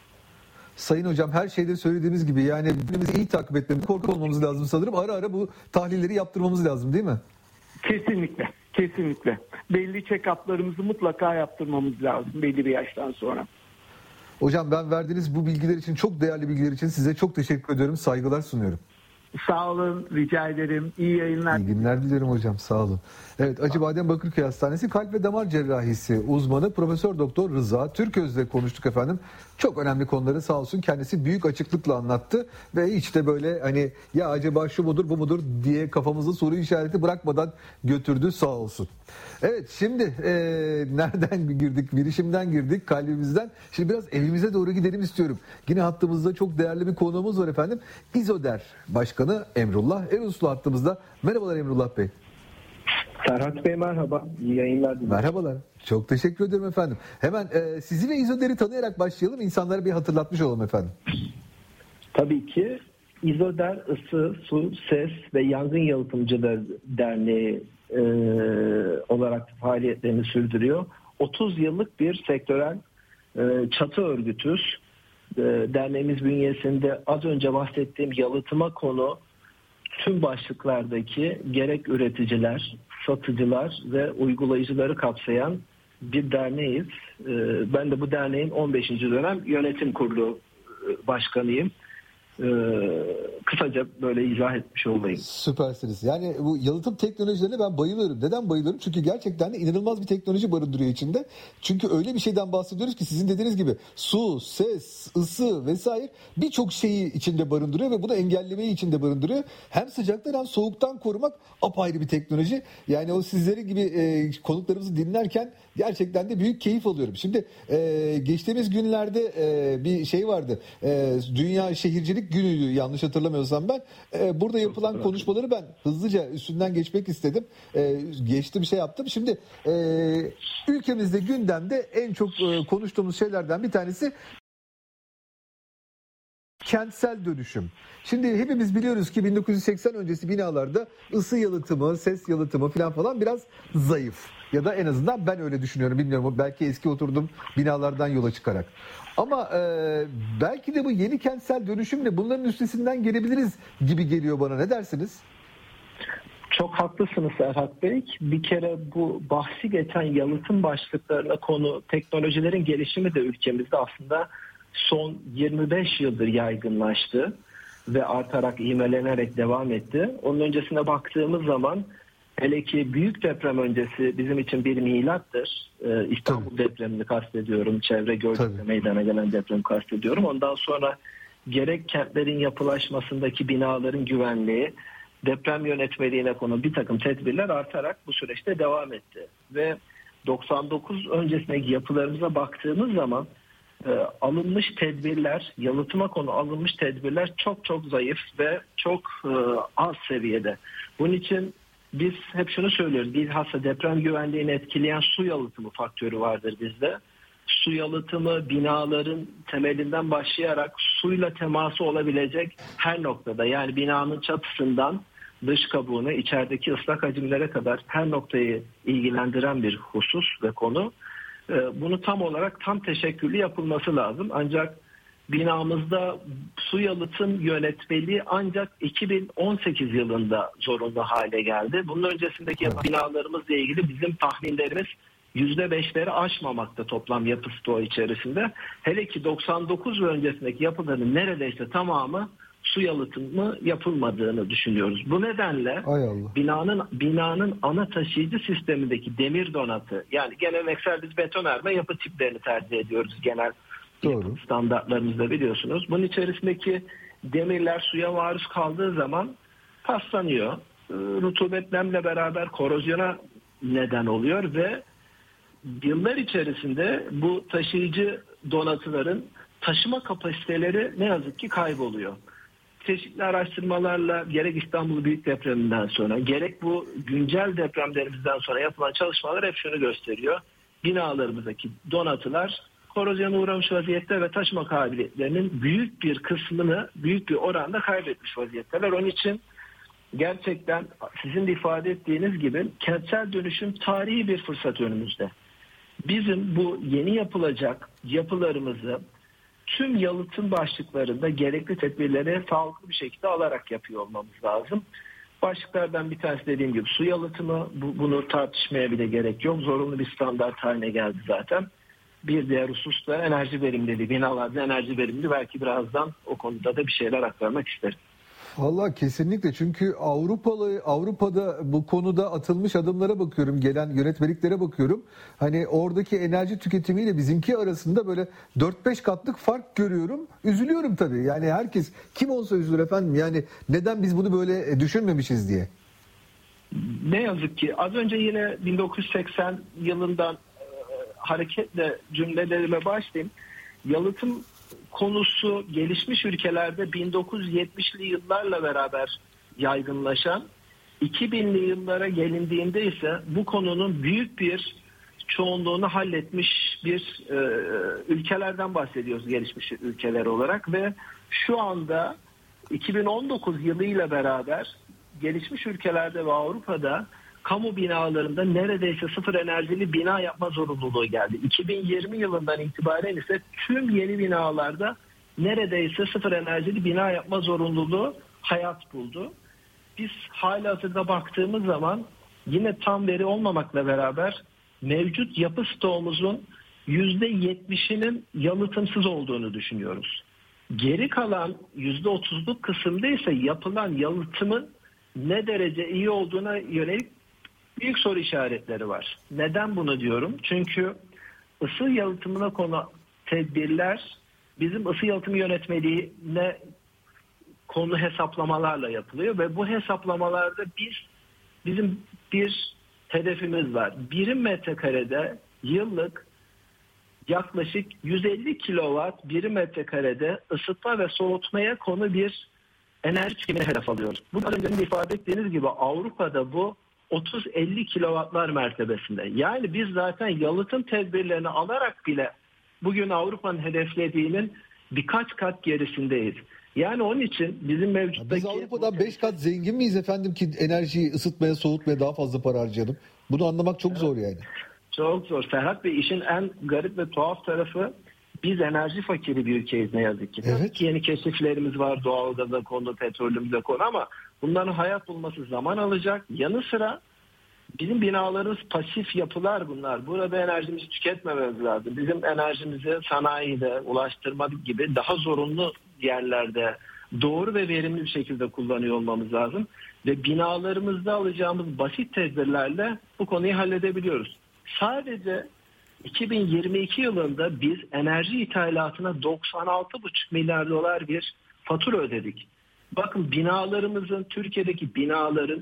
Sayın hocam, her şeyde söylediğimiz gibi yani birbirimizi iyi takip etmemiz, korku olmamız lazım sanırım. Ara ara bu tahlilleri yaptırmamız lazım değil mi? Kesinlikle, kesinlikle. Belli check-up'larımızı mutlaka yaptırmamız lazım belli bir yaştan sonra. Hocam, ben verdiğiniz bu bilgiler için, çok değerli bilgiler için size çok teşekkür ediyorum. Saygılar sunuyorum. Sağ olun, rica ederim. İyi yayınlar. İyi günler diliyorum hocam, sağ olun. Evet, Acıbadem Bakırköy Hastanesi Kalp ve Damar Cerrahisi uzmanı Profesör Doktor Rıza Türköz'le konuştuk efendim. Çok önemli konuları sağ olsun kendisi büyük açıklıkla anlattı ve hiç de böyle hani ya acaba şu mudur bu mudur diye kafamızda soru işareti bırakmadan götürdü, sağ olsun. Evet, şimdi e, nereden girdik? Bilişimden girdik, kalbimizden. Şimdi biraz evimize doğru gidelim istiyorum. Yine hattımızda çok değerli bir konuğumuz var efendim. İzoder Başkanı Emrullah Eruslu hattımızda. Merhabalar Emrullah Bey. Serhat Bey merhaba. İyi yayınlar diliyorum. Merhabalar. Çok teşekkür ederim efendim. Hemen e, sizi ve İzoder'i tanıyarak başlayalım. İnsanlara bir hatırlatmış olalım efendim. Tabii ki. İzoder Isı, Su, Ses ve Yangın Yalıtımcıları Derneği e, olarak faaliyetlerini sürdürüyor. otuz yıllık bir sektörel e, çatı örgütüz. E, derneğimiz bünyesinde az önce bahsettiğim yalıtıma konu tüm başlıklardaki gerek üreticiler, satıcılar ve uygulayıcıları kapsayan bir derneğiz. Ben de bu derneğin on beşinci dönem yönetim kurulu başkanıyım. Kısaca böyle izah etmiş olayım. Süpersiniz. Yani bu yalıtım teknolojilerine ben bayılıyorum. Neden bayılıyorum? Çünkü gerçekten de inanılmaz bir teknoloji barındırıyor içinde. Çünkü öyle bir şeyden bahsediyoruz ki sizin dediğiniz gibi su, ses, ısı vesaire birçok şeyi içinde barındırıyor ve bunu engellemeyi içinde barındırıyor. Hem sıcaktan hem soğuktan korumak apayrı bir teknoloji. Yani o sizleri gibi e, konuklarımızı dinlerken gerçekten de büyük keyif alıyorum. Şimdi e, geçtiğimiz günlerde e, bir şey vardı. E, Dünya Şehircilik Günü'ydü yanlış hatırlamıyorsam ben. E, burada yapılan konuşmaları ben hızlıca üstünden geçmek istedim. E, geçtim şey yaptım. Şimdi e, ülkemizde gündemde en çok e, konuştuğumuz şeylerden bir tanesi kentsel dönüşüm. Şimdi hepimiz biliyoruz ki bin dokuz yüz seksen öncesi binalarda ısı yalıtımı, ses yalıtımı falan falan biraz zayıf. Ya da en azından ben öyle düşünüyorum, bilmiyorum. Belki eski oturdum binalardan yola çıkarak. Ama e, belki de bu yeni kentsel dönüşümle bunların üstesinden gelebiliriz gibi geliyor bana. Ne dersiniz? Çok haklısınız Serhat Bey. Bir kere bu bahsi geçen yalıtım başlıklarına konu teknolojilerin gelişimi de ülkemizde aslında son yirmi beş yıldır yaygınlaştı ve artarak, ivmelenerek devam etti. Onun öncesine baktığımız zaman hele ki büyük deprem öncesi bizim için bir milattır. Ee, İstanbul Tabii. depremini kastediyorum, çevre Gölcük'te meydana gelen depremi kastediyorum. Ondan sonra gerek kentlerin yapılaşmasındaki binaların güvenliği, deprem yönetmeliğine konu bir takım tedbirler artarak bu süreçte devam etti. Ve doksan dokuz öncesindeki yapılarımıza baktığımız zaman e, alınmış tedbirler, yalıtıma konu alınmış tedbirler çok çok zayıf ve çok e, az seviyede. Bunun için biz hep şunu söylüyoruz, bilhassa deprem güvenliğini etkileyen su yalıtımı faktörü vardır bizde. Su yalıtımı binaların temelinden başlayarak suyla teması olabilecek her noktada, yani binanın çatısından dış kabuğuna, içerideki ıslak hacimlere kadar her noktayı ilgilendiren bir husus ve konu. Bunu tam olarak tam teşekküllü yapılması lazım. Ancak binamızda su yalıtım yönetmeliği ancak iki bin on sekiz yılında zorunlu hale geldi. Bunun öncesindeki binalarımızla ilgili bizim tahminlerimiz yüzde beşleri aşmamakta toplam yapı stoğu içerisinde. Hele ki doksan dokuz ve öncesindeki yapıların neredeyse tamamı su yalıtımı yapılmadığını düşünüyoruz. Bu nedenle binanın binanın ana taşıyıcı sistemindeki demir donatı, yani geleneksel biz betonarme yapı tiplerini tercih ediyoruz genel Doğru. standartlarımızda, biliyorsunuz. Bunun içerisindeki demirler suya maruz kaldığı zaman paslanıyor. Rutubet, nemle beraber korozyona neden oluyor ve yıllar içerisinde bu taşıyıcı donatıların taşıma kapasiteleri ne yazık ki kayboluyor. Çeşitli araştırmalarla gerek İstanbul Büyük Depremi'nden sonra gerek bu güncel depremlerimizden sonra yapılan çalışmalar hep şunu gösteriyor. Binalarımızdaki donatılar korozyona uğramış vaziyette ve taşıma kabiliyetlerinin büyük bir kısmını büyük bir oranda kaybetmiş vaziyetteler. Onun için gerçekten sizin de ifade ettiğiniz gibi kentsel dönüşüm tarihi bir fırsat önümüzde. Bizim bu yeni yapılacak yapılarımızı tüm yalıtım başlıklarında gerekli tedbirleri sağlıklı bir şekilde alarak yapıyor olmamız lazım. Başlıklardan bir tanesi dediğim gibi su yalıtımı, bu, bunu tartışmaya bile gerek yok. Zorunlu bir standart haline geldi zaten. Bir diğer husus da enerji verimliliği. Binalarda enerji verimliliği, belki birazdan o konuda da bir şeyler aktarmak isterim. Vallahi kesinlikle, çünkü Avrupalı Avrupa'da bu konuda atılmış adımlara bakıyorum, gelen yönetmeliklere bakıyorum. Hani oradaki enerji tüketimiyle bizimki arasında böyle dört beş katlık fark görüyorum. Üzülüyorum tabii. Yani herkes kim olsa üzülür efendim. Yani neden biz bunu böyle düşünmemişiz diye. Ne yazık ki az önce yine bin dokuz yüz seksen yılından e, hareketle cümlelerime başlayayım. Yalıtım konusu gelişmiş ülkelerde bin dokuz yüz yetmişli yıllarla beraber yaygınlaşan, iki binli yıllara gelindiğinde ise bu konunun büyük bir çoğunluğunu halletmiş bir e, ülkelerden bahsediyoruz, gelişmiş ülkeler olarak. Ve şu anda iki bin on dokuz yılıyla beraber gelişmiş ülkelerde ve Avrupa'da kamu binalarında neredeyse sıfır enerjili bina yapma zorunluluğu geldi. iki bin yirmi yılından itibaren ise tüm yeni binalarda neredeyse sıfır enerjili bina yapma zorunluluğu hayat buldu. Biz halihazırda baktığımız zaman yine tam veri olmamakla beraber mevcut yapı stoğumuzun yüzde yetmişinin yalıtımsız olduğunu düşünüyoruz. Geri kalan yüzde otuzluk kısımda ise yapılan yalıtımın ne derece iyi olduğuna yönelik büyük soru işaretleri var. Neden bunu diyorum? Çünkü ısı yalıtımına konu tedbirler bizim ısı yalıtım yönetmeliğine konu hesaplamalarla yapılıyor ve bu hesaplamalarda biz bizim bir hedefimiz var. Birim metrekarede yıllık yaklaşık yüz elli kilowatt birim metrekarede ısıtma ve soğutmaya konu bir enerji tüketimini hedef alıyoruz. Bu az önce de ifade ettiğiniz gibi Avrupa'da bu otuz elli kilowattlar mertebesinde. Yani biz zaten yalıtım tedbirlerini alarak bile bugün Avrupa'nın hedeflediğinin birkaç kat gerisindeyiz. Yani onun için bizim mevcuttaki... Biz Avrupa'dan beş kat zengin miyiz efendim ki enerjiyi ısıtmaya, soğutmaya daha fazla para harcayalım? Bunu anlamak çok zor yani. Çok zor. Ferhat Bey, işin en garip ve tuhaf tarafı, biz enerji fakiri bir ülkeyiz ne yazık ki. Evet. Yeni keşiflerimiz var, doğalgaza konu, petrolümüze konu, ama bunların hayat bulması zaman alacak. Yanı sıra bizim binalarımız pasif yapılar bunlar. Burada enerjimizi tüketmememiz lazım. Bizim enerjimizi sanayide, ulaştırma gibi daha zorunlu yerlerde doğru ve verimli bir şekilde kullanıyor olmamız lazım. Ve binalarımızda alacağımız basit tedbirlerle bu konuyu halledebiliyoruz. Sadece iki bin yirmi iki yılında biz enerji ithalatına doksan altı buçuk milyar dolar bir fatura ödedik. Bakın, binalarımızın, Türkiye'deki binaların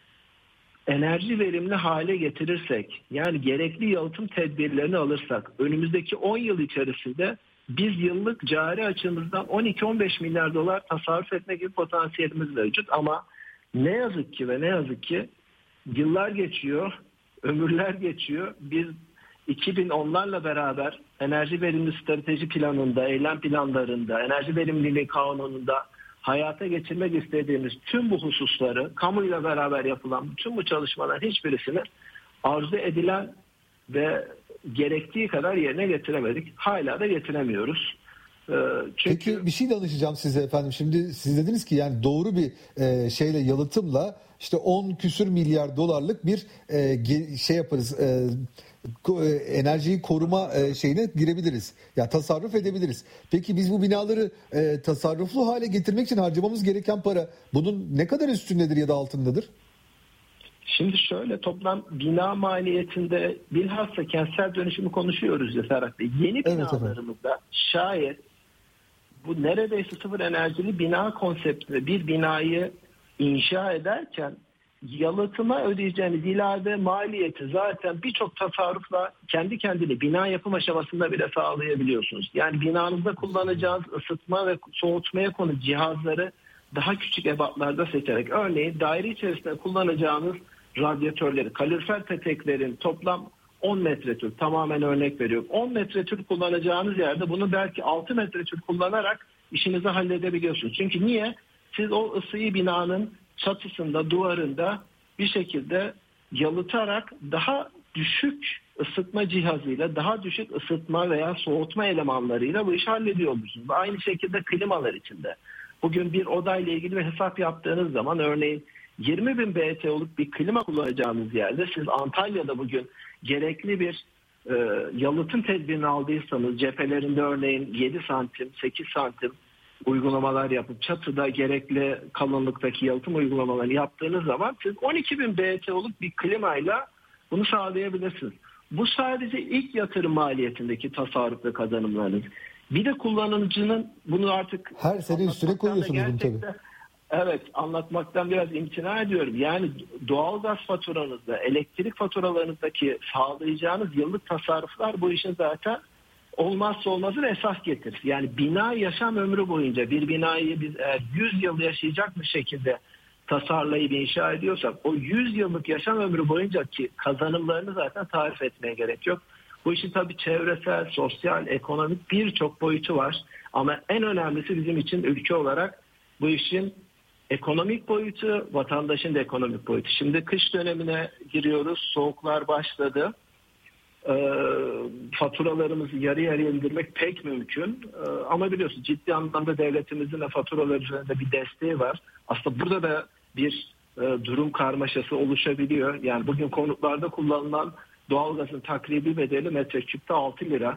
enerji verimli hale getirirsek, yani gerekli yalıtım tedbirlerini alırsak, önümüzdeki on yıl içerisinde biz yıllık cari açımızdan on iki on beş milyar dolar tasarruf etme gibi potansiyelimiz mevcut. Ama ne yazık ki ve ne yazık ki yıllar geçiyor, ömürler geçiyor. Biz iki bin onlarla beraber enerji verimli strateji planında, eylem planlarında, enerji verimliliği kanununda hayata geçirmek istediğimiz tüm bu hususları, kamuyla beraber yapılan tüm bu çalışmaların hiçbirisini arzu edilen ve gerektiği kadar yerine getiremedik. Hala da getiremiyoruz. Çünkü... Peki bir şey danışacağım size efendim. Şimdi siz dediniz ki yani doğru bir e, şeyle, yalıtımla işte on küsür milyar dolarlık bir e, şey yaparız. E, enerjiyi koruma e, şeyine girebiliriz. Ya tasarruf edebiliriz. Peki biz bu binaları e, tasarruflu hale getirmek için harcamamız gereken para bunun ne kadar üstündedir ya da altındadır? Şimdi şöyle, toplam bina maliyetinde bilhassa kentsel dönüşümü konuşuyoruz ya Serhat Bey. Yeni binalarımızda evet, şayet bu neredeyse sıfır enerjili bina konseptinde bir binayı inşa ederken yalıtıma ödeyeceğiniz ilave maliyeti zaten birçok tasarrufla kendi kendine bina yapım aşamasında bile sağlayabiliyorsunuz. Yani binanızda kullanacağınız ısıtma ve soğutmaya konu cihazları daha küçük ebatlarda seçerek, örneğin daire içerisinde kullanacağınız radyatörleri, kalorifer peteklerin toplam on metreküp, tamamen örnek veriyorum, on metreküp kullanacağınız yerde bunu belki altı metreküp kullanarak işinizi halledebiliyorsunuz. Çünkü niye? Siz o ısıyı binanın çatısında, duvarında bir şekilde yalıtarak daha düşük ısıtma cihazıyla, daha düşük ısıtma veya soğutma elemanlarıyla bu işi hallediyorsunuz. Aynı şekilde klimalar içinde. Bugün bir odayla ilgili bir hesap yaptığınız zaman, örneğin yirmi bin B T O'luk bir klima kullanacağınız yerde siz Antalya'da bugün gerekli bir e, yalıtım tedbirini aldıysanız, cephelerinde örneğin yedi santim, sekiz santim uygulamalar yapıp çatıda gerekli kalınlıktaki yalıtım uygulamalarını yaptığınız zaman siz on iki bin B T O'luk bir klimayla bunu sağlayabilirsiniz. Bu sadece ilk yatırım maliyetindeki tasarruf ve kazanımlarınız. Bir de kullanıcının bunu artık her sene üstüne koyuyorsunuz bunu tabii. Evet, anlatmaktan biraz imtina ediyorum. Yani doğalgaz faturanızda, elektrik faturalarınızdaki sağlayacağınız yıllık tasarruflar bu işin zaten olmazsa olmazı ve esas getirir. Yani bina yaşam ömrü boyunca bir binayı biz eğer yüz yıl yaşayacak bir şekilde tasarlayıp inşa ediyorsak, o yüz yıllık yaşam ömrü boyunca ki kazanımlarını zaten tarif etmeye gerek yok. Bu işin tabii çevresel, sosyal, ekonomik birçok boyutu var. Ama en önemlisi bizim için ülke olarak bu işin ekonomik boyutu, vatandaşın da ekonomik boyutu. Şimdi kış dönemine giriyoruz, soğuklar başladı. E, faturalarımızı yarı yarıya indirmek pek mümkün. E, ama biliyorsun ciddi anlamda devletimizin de faturalar üzerinde bir desteği var. Aslında burada da bir e, durum karmaşası oluşabiliyor. Yani bugün konutlarda kullanılan doğalgazın takribi bedeli metreküpte altı lira.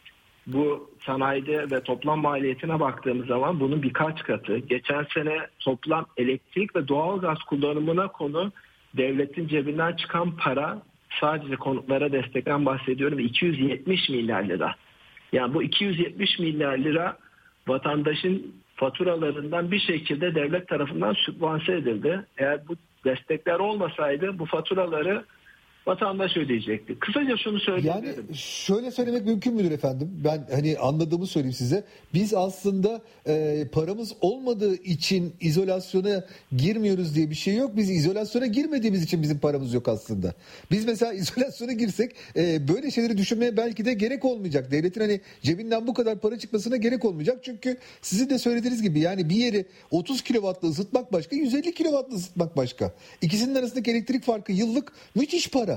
Bu sanayide ve toplam maliyetine baktığımız zaman bunun birkaç katı. Geçen sene toplam elektrik ve doğalgaz kullanımına konu devletin cebinden çıkan para, sadece konutlara destekten bahsediyorum, iki yüz yetmiş milyar lira. Yani bu iki yüz yetmiş milyar lira vatandaşın faturalarından bir şekilde devlet tarafından sübvanse edildi. Eğer bu destekler olmasaydı bu faturaları vatandaş ödeyecekti. Kısaca şunu söyleyebilirim. Yani şöyle söylemek mümkün müdür efendim? Ben hani anladığımı söyleyeyim size. Biz aslında e, paramız olmadığı için izolasyona girmiyoruz diye bir şey yok. Biz izolasyona girmediğimiz için bizim paramız yok aslında. Biz mesela izolasyona girsek e, böyle şeyleri düşünmeye belki de gerek olmayacak. Devletin hani cebinden bu kadar para çıkmasına gerek olmayacak. Çünkü sizin de söylediğiniz gibi yani bir yeri otuz kilovatla ısıtmak başka, yüz elli kilovatla ısıtmak başka. İkisinin arasındaki elektrik farkı yıllık müthiş para.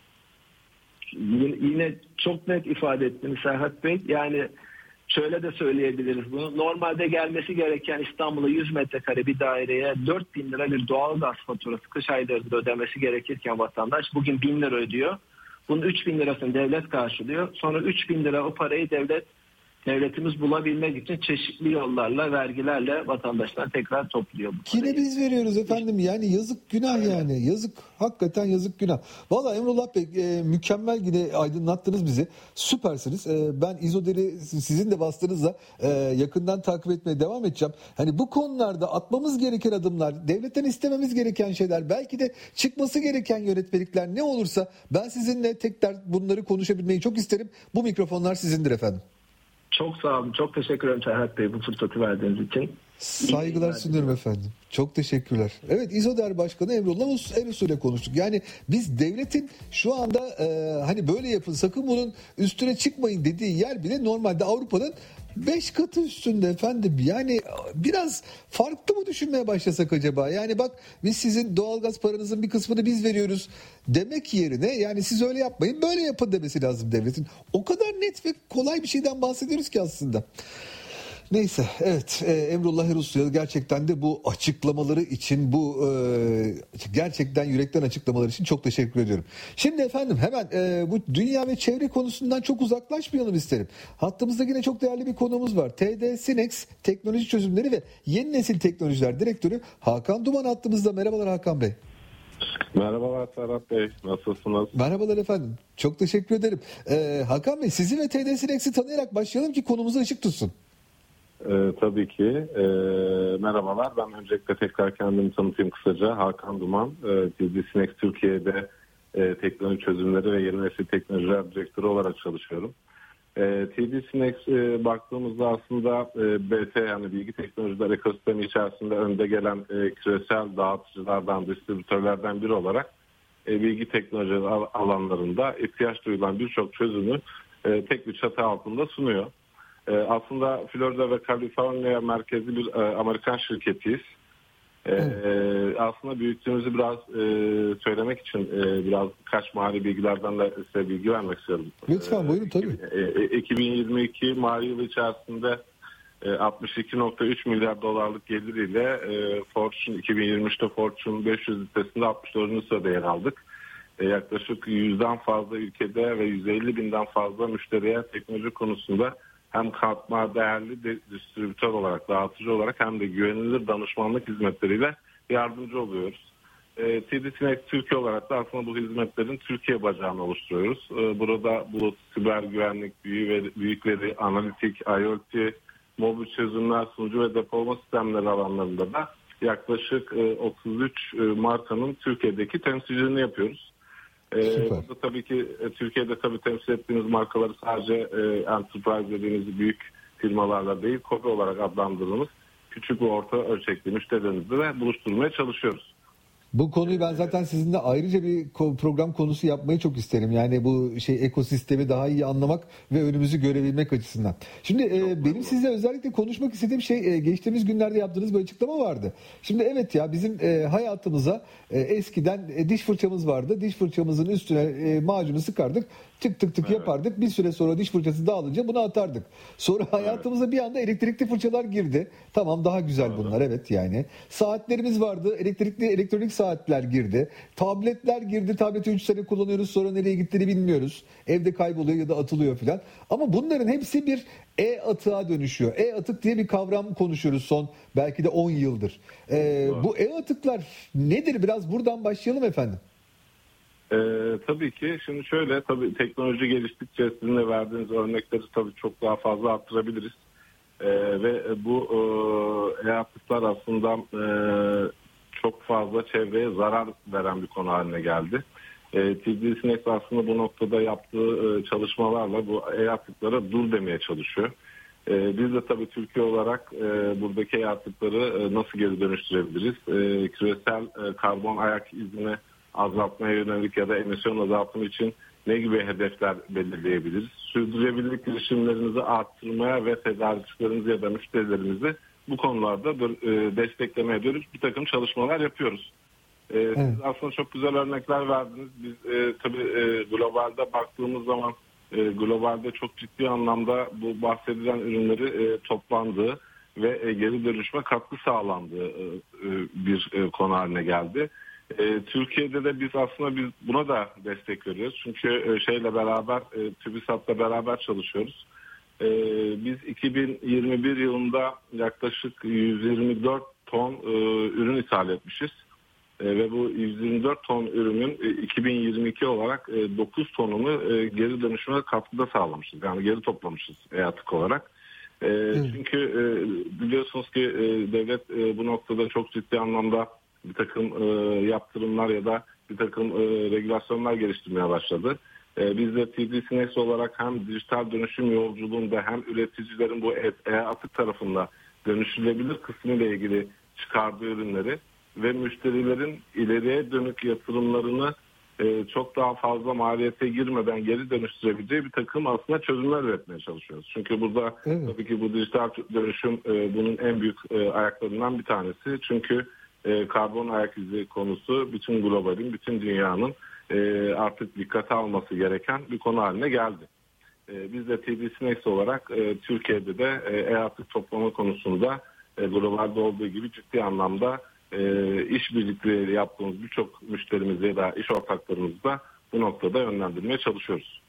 Yine çok net ifade ettiniz Serhat Bey. Yani şöyle de söyleyebiliriz bunu. Normalde gelmesi gereken İstanbul'a yüz metrekare bir daireye dört bin lira bir doğalgaz faturası kış aylarında ödemesi gerekirken vatandaş bugün bin lira ödüyor. Bunun üç bin lirasını devlet karşılıyor. Sonra üç bin lira o parayı devlet devletimiz bulabilmek için çeşitli yollarla, vergilerle vatandaşlar tekrar topluyor. Yine biz veriyoruz efendim. Yani yazık günah yani. Yazık. Hakikaten yazık günah. Vallahi Emrullah Bey e, mükemmel yine aydınlattınız bizi. Süpersiniz. E, ben İzoder'i sizin de bastığınızla e, yakından takip etmeye devam edeceğim. Hani bu konularda atmamız gereken adımlar, devletten istememiz gereken şeyler, belki de çıkması gereken yönetmelikler ne olursa ben sizinle tekrar bunları konuşabilmeyi çok isterim. Bu mikrofonlar sizindir efendim. Çok sağ olun. Çok teşekkür ederim Serhat Bey bu fırsatı verdiğiniz için. Saygılar sunuyorum efendim. Çok teşekkürler. Evet, İzoder Başkanı Emrullah Erus'u ile konuştuk. Yani biz devletin şu anda e, hani böyle yapın sakın bunun üstüne çıkmayın dediği yer bile normalde Avrupa'nın beş katı üstünde efendim. Yani biraz farklı mı düşünmeye başlasak acaba? Yani bak biz sizin doğalgaz paranızın bir kısmını biz veriyoruz demek yerine yani siz öyle yapmayın böyle yapın demesi lazım devletin. O kadar net ve kolay bir şeyden bahsediyoruz ki aslında. Neyse evet e, Emrullah Erus'ya gerçekten de bu açıklamaları için bu e, gerçekten yürekten açıklamaları için çok teşekkür ediyorum. Şimdi efendim hemen e, bu dünya ve çevre konusundan çok uzaklaşmayalım isterim. Hattımızda yine çok değerli bir konuğumuz var. T D Sinex Teknoloji Çözümleri ve Yeni Nesil Teknolojiler Direktörü Hakan Duman hattımızda. Merhabalar Hakan Bey. Merhabalar Serhat Bey, nasılsınız? Merhabalar efendim, çok teşekkür ederim. Ee, Hakan Bey sizi ve T D Sinex'i tanıyarak başlayalım ki konumuza ışık tutsun. Ee, tabii ki. Ee, merhabalar, ben öncelikle tekrar kendimi tanıtayım kısaca. Hakan Duman, e, T D Sinex Türkiye'de e, teknoloji çözümleri ve yeni nesil teknolojiler direktörü olarak çalışıyorum. E, T D Sinex e, baktığımızda aslında e, B T yani bilgi teknolojiler ekosistemi içerisinde önde gelen e, küresel dağıtıcılardan, distribütörlerden biri olarak e, bilgi teknolojileri alanlarında ihtiyaç duyulan birçok çözümü e, tek bir çatı altında sunuyor. E, aslında Florida ve Kaliforniya merkezli bir e, Amerikan şirketiyiz. E, e, aslında büyüklüğümüzü biraz e, söylemek için e, biraz kaç mali bilgilerden de size bilgi vermek istiyorum. Lütfen buyurun tabii. E, e, iki bin yirmi iki mali yılı içerisinde e, altmış iki nokta üç milyar dolarlık geliriyle e, Fortune iki bin yirmi üçte Fortune beş yüz listesinde altmış dördüncü sırada yer aldık. E, yaklaşık yüzden fazla ülkede ve yüz elli binden fazla müşteriye teknoloji konusunda hem katma değerli de, distribütör olarak, dağıtıcı olarak hem de güvenilir danışmanlık hizmetleriyle yardımcı oluyoruz. E, T D Sinex Türkiye olarak da aslında bu hizmetlerin Türkiye bacağını oluşturuyoruz. E, burada bulut, siber güvenlik, büyük veri, büyük veri, analitik, IoT, mobil çözümler, sunucu ve depolama sistemleri alanlarında da yaklaşık e, otuz üç e, markanın Türkiye'deki temsilciliğini yapıyoruz. Ee, burada tabii ki Türkiye'de tabii temsil ettiğimiz markaları sadece e, enterprise dediğimiz büyük firmalarla değil, KOBİ olarak adlandırdığımız küçük ve orta ölçekli müşterilerimizle de buluşturmaya çalışıyoruz. Bu konuyu ben zaten sizinle ayrıca bir program konusu yapmayı çok isterim. Yani bu şey ekosistemi daha iyi anlamak ve önümüzü görebilmek açısından. Şimdi e, benim sizle özellikle konuşmak istediğim şey e, geçtiğimiz günlerde yaptığınız bir açıklama vardı. Şimdi evet ya bizim e, hayatımıza e, eskiden e, diş fırçamız vardı. Diş fırçamızın üstüne e, macunu sıkardık. Tık tık tık evet. yapardık. Bir süre sonra diş fırçası dağılınca bunu atardık. Sonra hayatımıza evet. bir anda elektrikli fırçalar girdi. Tamam daha güzel evet. bunlar evet yani. Saatlerimiz vardı. Elektrikli elektronik saatler girdi. Tabletler girdi. Tableti üç sene kullanıyoruz. Sonra nereye gittiğini bilmiyoruz. Evde kayboluyor ya da atılıyor filan. Ama bunların hepsi bir e-atığa dönüşüyor. E-atık diye bir kavram konuşuyoruz son belki de on yıldır. Ee, bu e-atıklar nedir? Biraz buradan başlayalım efendim. Ee, tabii ki. Şimdi şöyle, tabii teknoloji geliştikçe sizin de verdiğiniz örnekleri tabii çok daha fazla arttırabiliriz. Ee, ve bu e, e-atıklar aslında e, çok fazla çevreye zarar veren bir konu haline geldi. E, T D Synnex aslında bu noktada yaptığı e, çalışmalarla bu e-atıklara dur demeye çalışıyor. E, biz de tabii Türkiye olarak e, buradaki e-atıkları e, nasıl geri dönüştürebiliriz? E, küresel e, karbon ayak izini azaltmaya yönelik ya da emisyon azaltımı için ne gibi hedefler belirleyebiliriz? Sürdürülebilirlik girişimlerimizi arttırmaya ve tedarikçilerimizi ya da müşterilerimizi bu konularda e, desteklemeye dönük bir takım çalışmalar yapıyoruz. E, evet. Siz aslında çok güzel örnekler verdiniz. Biz e, tabii e, globalde baktığımız zaman e, globalde çok ciddi anlamda bu bahsedilen ürünleri e, toplandığı ve e, geri dönüşme katkı sağlandığı e, e, bir e, konu haline geldi. E, Türkiye'de de biz aslında biz buna da destek veriyoruz. Çünkü e, şeyle beraber e, TÜBİSAD'la beraber çalışıyoruz. E, biz iki bin yirmi bir yılında yaklaşık yüz yirmi dört ton e, ürün ithal etmişiz. E, ve bu yüz yirmi dört ton ürünün e, iki bin yirmi iki olarak e, dokuz tonunu e, geri dönüşüme katkıda sağlamışız. Yani geri toplamışız e-atık olarak. E, çünkü e, biliyorsunuz ki e, devlet e, bu noktada çok ciddi anlamda bir takım e, yaptırımlar ya da bir takım e, regülasyonlar geliştirmeye başladı. E, biz de T D Synnex olarak hem dijital dönüşüm yolculuğunda hem üreticilerin bu e-atık tarafında dönüştürülebilir kısmı ile ilgili çıkardığı ürünleri ve müşterilerin ileriye dönük yatırımlarını e, çok daha fazla maliyete girmeden geri dönüştürebileceği bir takım aslında çözümler üretmeye çalışıyoruz. Çünkü burada evet. tabii ki bu dijital dönüşüm e, bunun en büyük e, ayaklarından bir tanesi. Çünkü e, karbon ayak izi konusu bütün globalin, bütün dünyanın e, artık dikkate alması gereken bir konu haline geldi. E, biz de T D Synnex olarak e, Türkiye'de de e, e-atık toplama konusunda e, globalde olduğu gibi ciddi anlamda e, iş birlikleri yaptığımız birçok müşterimizi ya da iş ortaklarımızı da bu noktada yönlendirmeye çalışıyoruz.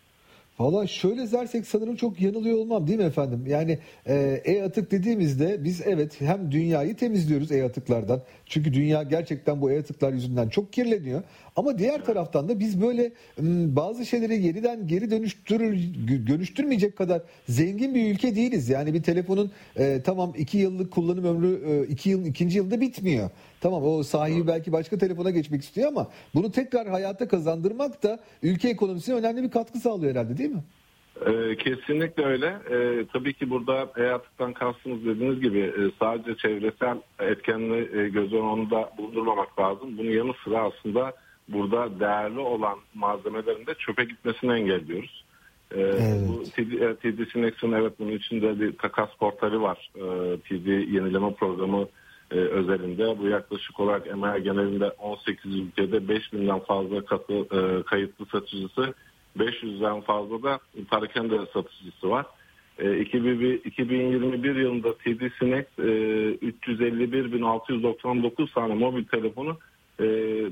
Valla şöyle dersek sanırım çok yanılıyor olmam değil mi efendim? Yani e, e-atık dediğimizde biz evet hem dünyayı temizliyoruz e-atıklardan. Çünkü dünya gerçekten bu e-atıklar yüzünden çok kirleniyor. Ama diğer taraftan da biz böyle bazı şeyleri yeniden geri dönüştürür, dönüştürmeyecek kadar zengin bir ülke değiliz. Yani bir telefonun e, tamam iki yıllık kullanım ömrü e, iki yıl ikinci yılda bitmiyor. Tamam o sahibi belki başka telefona geçmek istiyor ama bunu tekrar hayata kazandırmak da ülke ekonomisine önemli bir katkı sağlıyor herhalde değil mi? Ee, kesinlikle öyle. Ee, tabii ki burada e-atıktan kastımız dediğiniz gibi e, sadece çevresel etkenleri e, göz önünde bulundurmamak lazım. Bunun yanı sıra aslında burada değerli olan malzemelerin de çöpe gitmesini engelliyoruz. Ee, evet. Bu T D Synnex'in evet bunun içinde bir takas portali var. Ee, T D yenileme programı e, özelinde. Bu yaklaşık olarak E M E A genelinde on sekiz ülkede beş binden fazla katı, e, kayıtlı satıcısı, beş yüzden fazla da perakende satıcısı var. E, iki bin yirmi bir yılında T D Synnex e, üç yüz elli bir bin altı yüz doksan dokuz tane mobil telefonu e,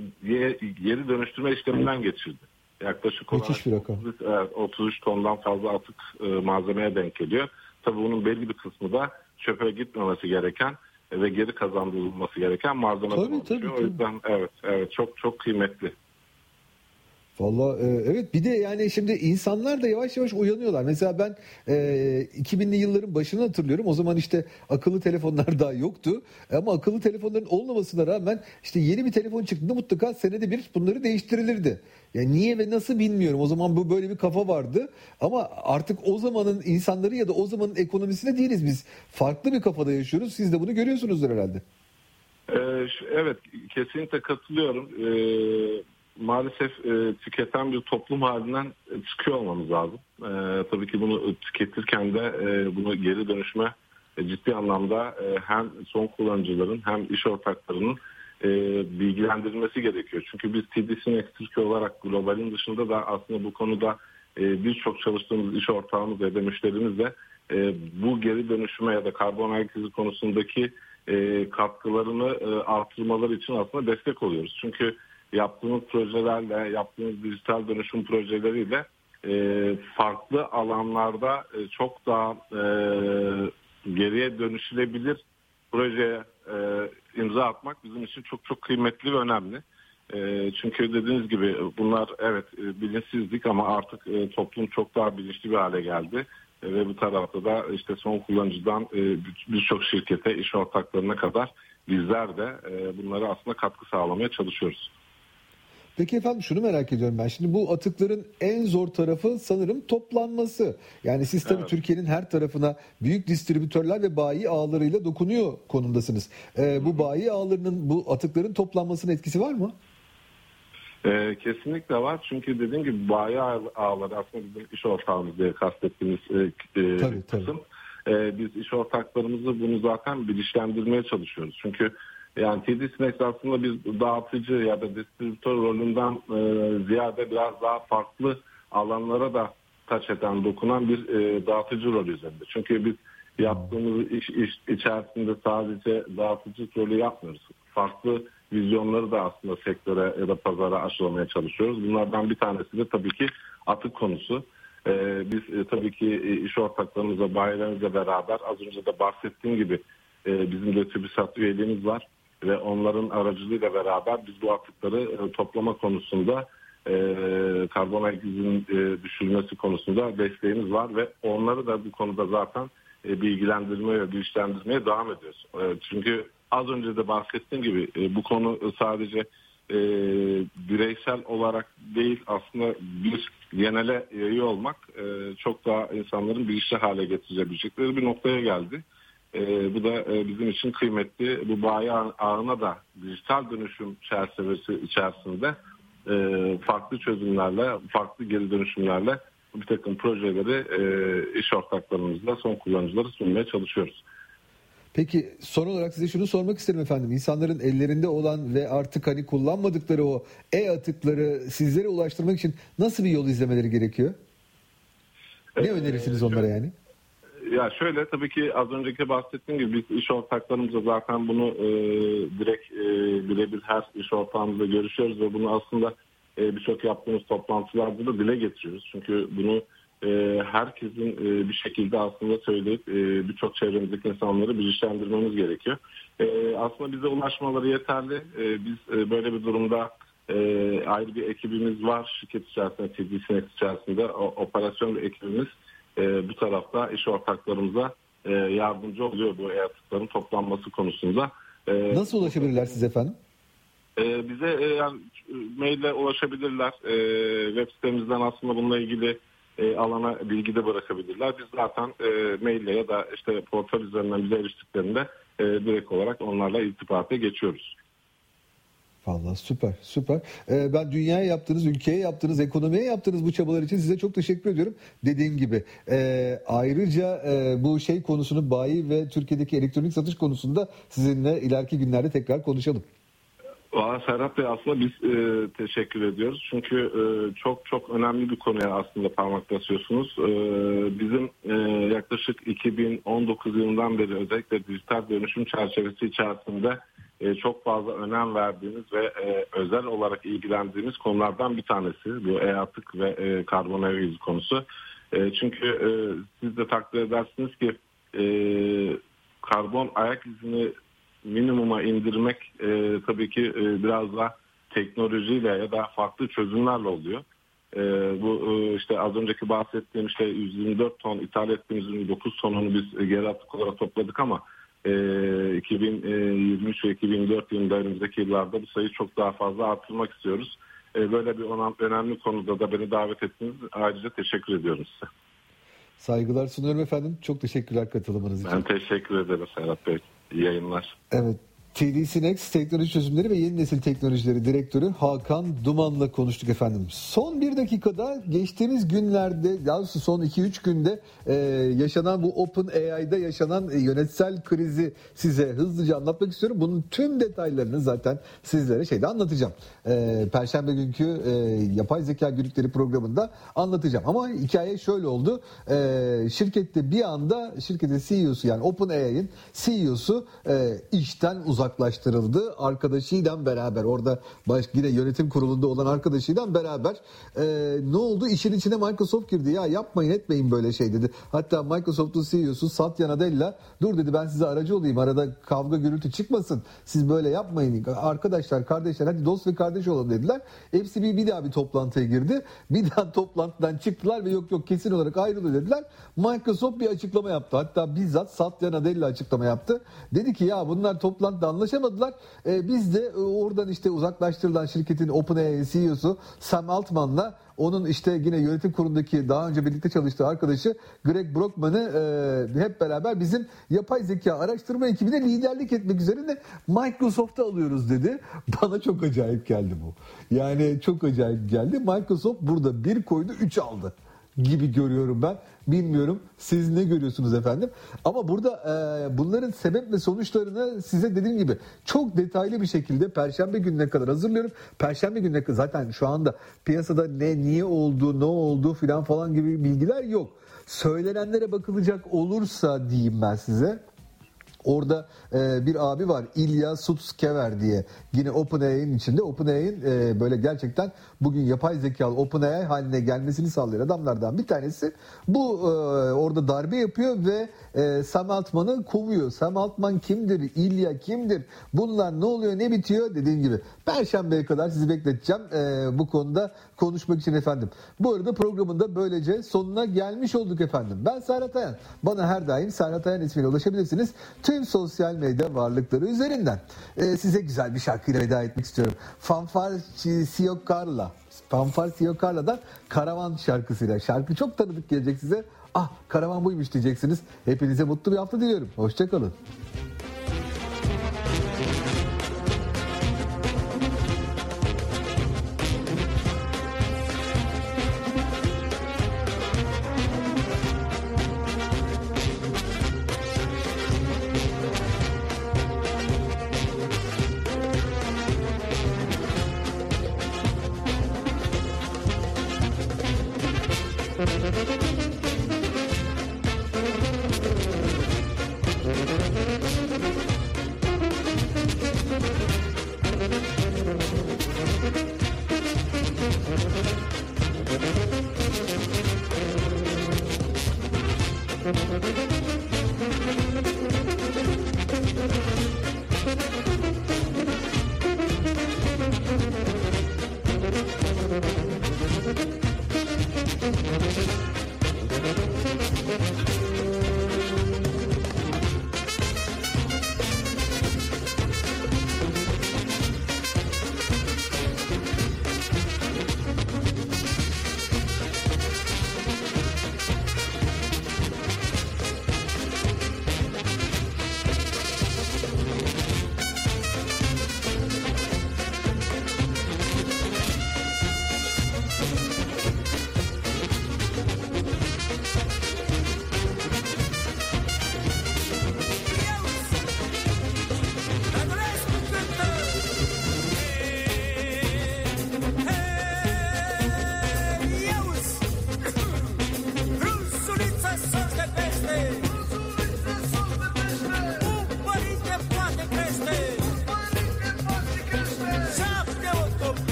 geri dönüştürme işleminden geçirdi. Yaklaşık olarak otuz, otuz üç tondan fazla atık e, malzemeye denk geliyor. Tabii bunun belli bir kısmı da çöpe gitmemesi gereken e, ve geri kazandırılması gereken malzemeler oluşuyor. O yüzden evet, evet çok çok kıymetli. Vallahi evet bir de yani şimdi insanlar da yavaş yavaş uyanıyorlar. Mesela ben e, iki binli yılların başını hatırlıyorum. O zaman işte akıllı telefonlar daha yoktu. Ama akıllı telefonların olmamasına rağmen işte yeni bir telefon çıktığında mutlaka senede bir bunları değiştirilirdi. Yani niye ve nasıl bilmiyorum. O zaman bu böyle bir kafa vardı. Ama artık o zamanın insanları ya da o zamanın ekonomisinde değiliz biz. Farklı bir kafada yaşıyoruz. Siz de bunu görüyorsunuzdur herhalde. Ee, evet kesinlikle katılıyorum. Ee, Maalesef e, tüketen bir toplum halinden e, çıkıyor olmamız lazım. E, tabii ki bunu tüketirken de e, bunu geri dönüşme e, ciddi anlamda e, hem son kullanıcıların hem iş ortaklarının e, bilgilendirilmesi gerekiyor. Çünkü biz T D Synnex Türkiye olarak globalin dışında da aslında bu konuda e, birçok çalıştığımız iş ortağımız ya da müşterimizle e, bu geri dönüşüme ya da karbon ayak izi konusundaki e, katkılarını e, artırmaları için aslında destek oluyoruz. Çünkü yaptığımız projelerle, yaptığımız dijital dönüşüm projeleriyle e, farklı alanlarda e, çok daha e, geriye dönüşülebilir projeye e, imza atmak bizim için çok çok kıymetli ve önemli. E, çünkü dediğiniz gibi bunlar evet e, bilinçsizlik ama artık e, toplum çok daha bilinçli bir hale geldi. E, ve bu tarafta da işte son kullanıcıdan e, birçok şirkete, iş ortaklarına kadar bizler de e, bunlara aslında katkı sağlamaya çalışıyoruz. Peki efendim şunu merak ediyorum ben. Şimdi bu atıkların en zor tarafı sanırım toplanması. Yani siz tabii evet. Türkiye'nin her tarafına büyük distribütörler ve bayi ağlarıyla dokunuyor konumdasınız. Ee, bu bayi ağlarının bu atıkların toplanmasının etkisi var mı? Ee, kesinlikle var. Çünkü dediğim gibi bayi ağları aslında bizim iş ortağımız diye kastettiğimiz e, e, tabii, kısım. Tabii. Ee, biz iş ortaklarımızı bunu zaten bilinçlendirmeye çalışıyoruz. Çünkü yani T D Snacks aslında biz dağıtıcı ya da distribütör rolünden e, ziyade biraz daha farklı alanlara da taç eden, dokunan bir e, dağıtıcı rolü üzerinde. Çünkü biz yaptığımız iş, iş içerisinde sadece dağıtıcı rolü yapmıyoruz. Farklı vizyonları da aslında sektöre ya da pazara aşılamaya çalışıyoruz. Bunlardan bir tanesi de tabii ki atık konusu. Ee, biz e, tabii ki iş ortaklarımızla, bayilerimizle beraber az önce de bahsettiğim gibi e, bizim de TÜBİSAT üyeliğimiz var. Ve onların aracılığıyla beraber biz bu atıkları e, toplama konusunda e, karbon ayak izinin e, düşürülmesi konusunda desteğimiz var ve onları da bu konuda zaten e, bilgilendirmeye ve bilinçlendirmeye devam ediyoruz. E, çünkü az önce de bahsettiğim gibi e, bu konu sadece e, bireysel olarak değil aslında bir genele yayı olmak e, çok daha insanların bilinçli hale getirebilecekleri bir noktaya geldi. Ee, bu da e, bizim için kıymetli. Bu bayi ağına da dijital dönüşüm çerçevesi içerisinde e, farklı çözümlerle, farklı geri dönüşümlerle bir takım projeleri e, iş ortaklarımızla son kullanıcılara sunmaya çalışıyoruz. Peki son olarak size şunu sormak isterim efendim. İnsanların ellerinde olan ve artık hani kullanmadıkları o e-atıkları sizlere ulaştırmak için nasıl bir yol izlemeleri gerekiyor? Ne ee, önerirsiniz onlara yani? Ya şöyle tabii ki az önceki bahsettiğim gibi biz iş ortaklarımızla zaten bunu e, direkt e, birebir her iş ortağımızla görüşüyoruz ve bunu aslında e, birçok yaptığımız toplantılarda da dile getiriyoruz. Çünkü bunu e, herkesin e, bir şekilde aslında söyleyip e, birçok çevremizdeki insanları bilinçlendirmemiz gerekiyor. E, aslında bize ulaşmaları yeterli. E, biz e, böyle bir durumda e, ayrı bir ekibimiz var şirket içerisinde, T D Snacks içerisinde o, operasyon bir ekibimiz. E, bu tarafta iş ortaklarımıza e, yardımcı oluyor bu e-atıkların toplanması konusunda. E, Nasıl ulaşabilirler size efendim? E, bize e, yani, maille ulaşabilirler. E, web sitemizden aslında bununla ilgili e, alana bilgi de bırakabilirler. Biz zaten e, maille ya da işte portal üzerinden bize eriştiklerinde e, direkt olarak onlarla irtibata geçiyoruz. Vallahi süper süper. Ee, ben dünyaya yaptığınız, ülkeye yaptığınız, ekonomiye yaptığınız bu çabalar için size çok teşekkür ediyorum. Dediğim gibi e, ayrıca e, bu şey konusunu bayi ve Türkiye'deki elektronik satış konusunda sizinle ileriki günlerde tekrar konuşalım. Valla Serhat Bey aslında biz e, teşekkür ediyoruz. Çünkü e, çok çok önemli bir konuya aslında parmak basıyorsunuz. E, bizim e, yaklaşık iki bin on dokuz yılından beri özellikle dijital dönüşüm çerçevesi içerisinde e, çok fazla önem verdiğimiz ve e, özel olarak ilgilendiğimiz konulardan bir tanesi. Bu e-atık ve e, karbon ayak izi konusu. E, çünkü e, siz de takdir edersiniz ki e, karbon ayak izini minimuma indirmek e, tabii ki e, biraz da teknolojiyle ya da farklı çözümlerle oluyor. E, bu e, işte az önceki bahsettiğim işte yüz yirmi dört ton ithal ettiğimiz yirmi dokuz tonunu biz geri atık olarak topladık ama e, iki bin yirmi üç ve iki bin yirmi dört yılında önümüzdeki yıllarda bu sayıyı çok daha fazla artırmak istiyoruz. E, böyle bir önemli konuda da beni davet ettiğiniz ayrıca teşekkür ediyorum size. Saygılar sunuyorum efendim. Çok teşekkürler katılımınız için. Ben teşekkür ederim Serhat Bey. İyi yayınlar. Evet. T D Snacks Teknoloji Çözümleri ve Yeni Nesil Teknolojileri Direktörü Hakan Duman'la konuştuk efendim. Son bir dakikada geçtiğimiz günlerde, daha doğrusu son iki üç günde e, yaşanan bu OpenAI'da yaşanan e, yönetsel krizi size hızlıca anlatmak istiyorum. Bunun tüm detaylarını zaten sizlere şeyde anlatacağım. E, Perşembe günkü e, Yapay Zeka Günlükleri programında anlatacağım. Ama hikaye şöyle oldu. E, şirkette bir anda şirketin C E O'su yani OpenAI'nin C E O'su e, işten uzak uzaklaştırıldı. Arkadaşıyla beraber orada baş, yine yönetim kurulunda olan arkadaşıyla beraber e, ne oldu? İşin içine Microsoft girdi. Ya yapmayın etmeyin böyle şey dedi. Hatta Microsoft'un C E O'su Satya Nadella dur dedi ben size aracı olayım. Arada kavga gürültü çıkmasın. Siz böyle yapmayın. Arkadaşlar, kardeşler hadi dost ve kardeş olalım dediler. Hepsi bir, bir daha bir toplantıya girdi. Bir daha toplantıdan çıktılar ve yok yok kesin olarak ayrılıyor dediler. Microsoft bir açıklama yaptı. Hatta bizzat Satya Nadella açıklama yaptı. Dedi ki ya bunlar toplantıda anlaşamadı anlaşamadılar. E, biz de e, oradan işte uzaklaştırılan şirketin OpenAI C E O'su Sam Altman'la onun işte yine yönetim kurulundaki daha önce birlikte çalıştığı arkadaşı Greg Brockman'ı e, hep beraber bizim yapay zeka araştırma ekibine liderlik etmek üzere Microsoft'a alıyoruz dedi. Bana çok acayip geldi bu. Yani çok acayip geldi. Microsoft burada bir koydu, üç aldı gibi görüyorum ben. Bilmiyorum siz ne görüyorsunuz efendim. Ama burada e, bunların sebep ve sonuçlarını size dediğim gibi çok detaylı bir şekilde Perşembe gününe kadar hazırlıyorum. Perşembe gününe kadar zaten şu anda piyasada ne, niye oldu, ne oldu filan falan gibi bilgiler yok. Söylenenlere bakılacak olursa diyeyim ben size. Orada e, bir abi var, Ilya Sutskever diye. Yine OpenAI'nin içinde. OpenAI'nin e, böyle gerçekten bugün yapay zekalı OpenAI haline gelmesini sağlayan adamlardan bir tanesi. Bu e, orada darbe yapıyor ve e, Sam Altman'ı kovuyor. Sam Altman kimdir? Ilya kimdir? Bunlar ne oluyor, ne bitiyor? Dediğim gibi Perşembe'ye kadar sizi bekleteceğim e, bu konuda konuşmak için efendim. Bu arada programın da böylece sonuna gelmiş olduk efendim. Ben Serhat Ayan. Bana her daim Serhat Ayan ismiyle ulaşabilirsiniz. Tüm sosyal medya varlıkları üzerinden. Ee, size güzel bir şarkıyla veda etmek istiyorum. Fanfar Siokarla. Fanfar Siokarla'dan Karavan şarkısıyla. Şarkı çok tanıdık gelecek size. Ah, karavan buymuş diyeceksiniz. Hepinize mutlu bir hafta diliyorum. Hoşçakalın.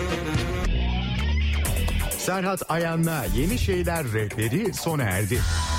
Serhat Ayan'la Yeni Şeyler rehberi sona erdi.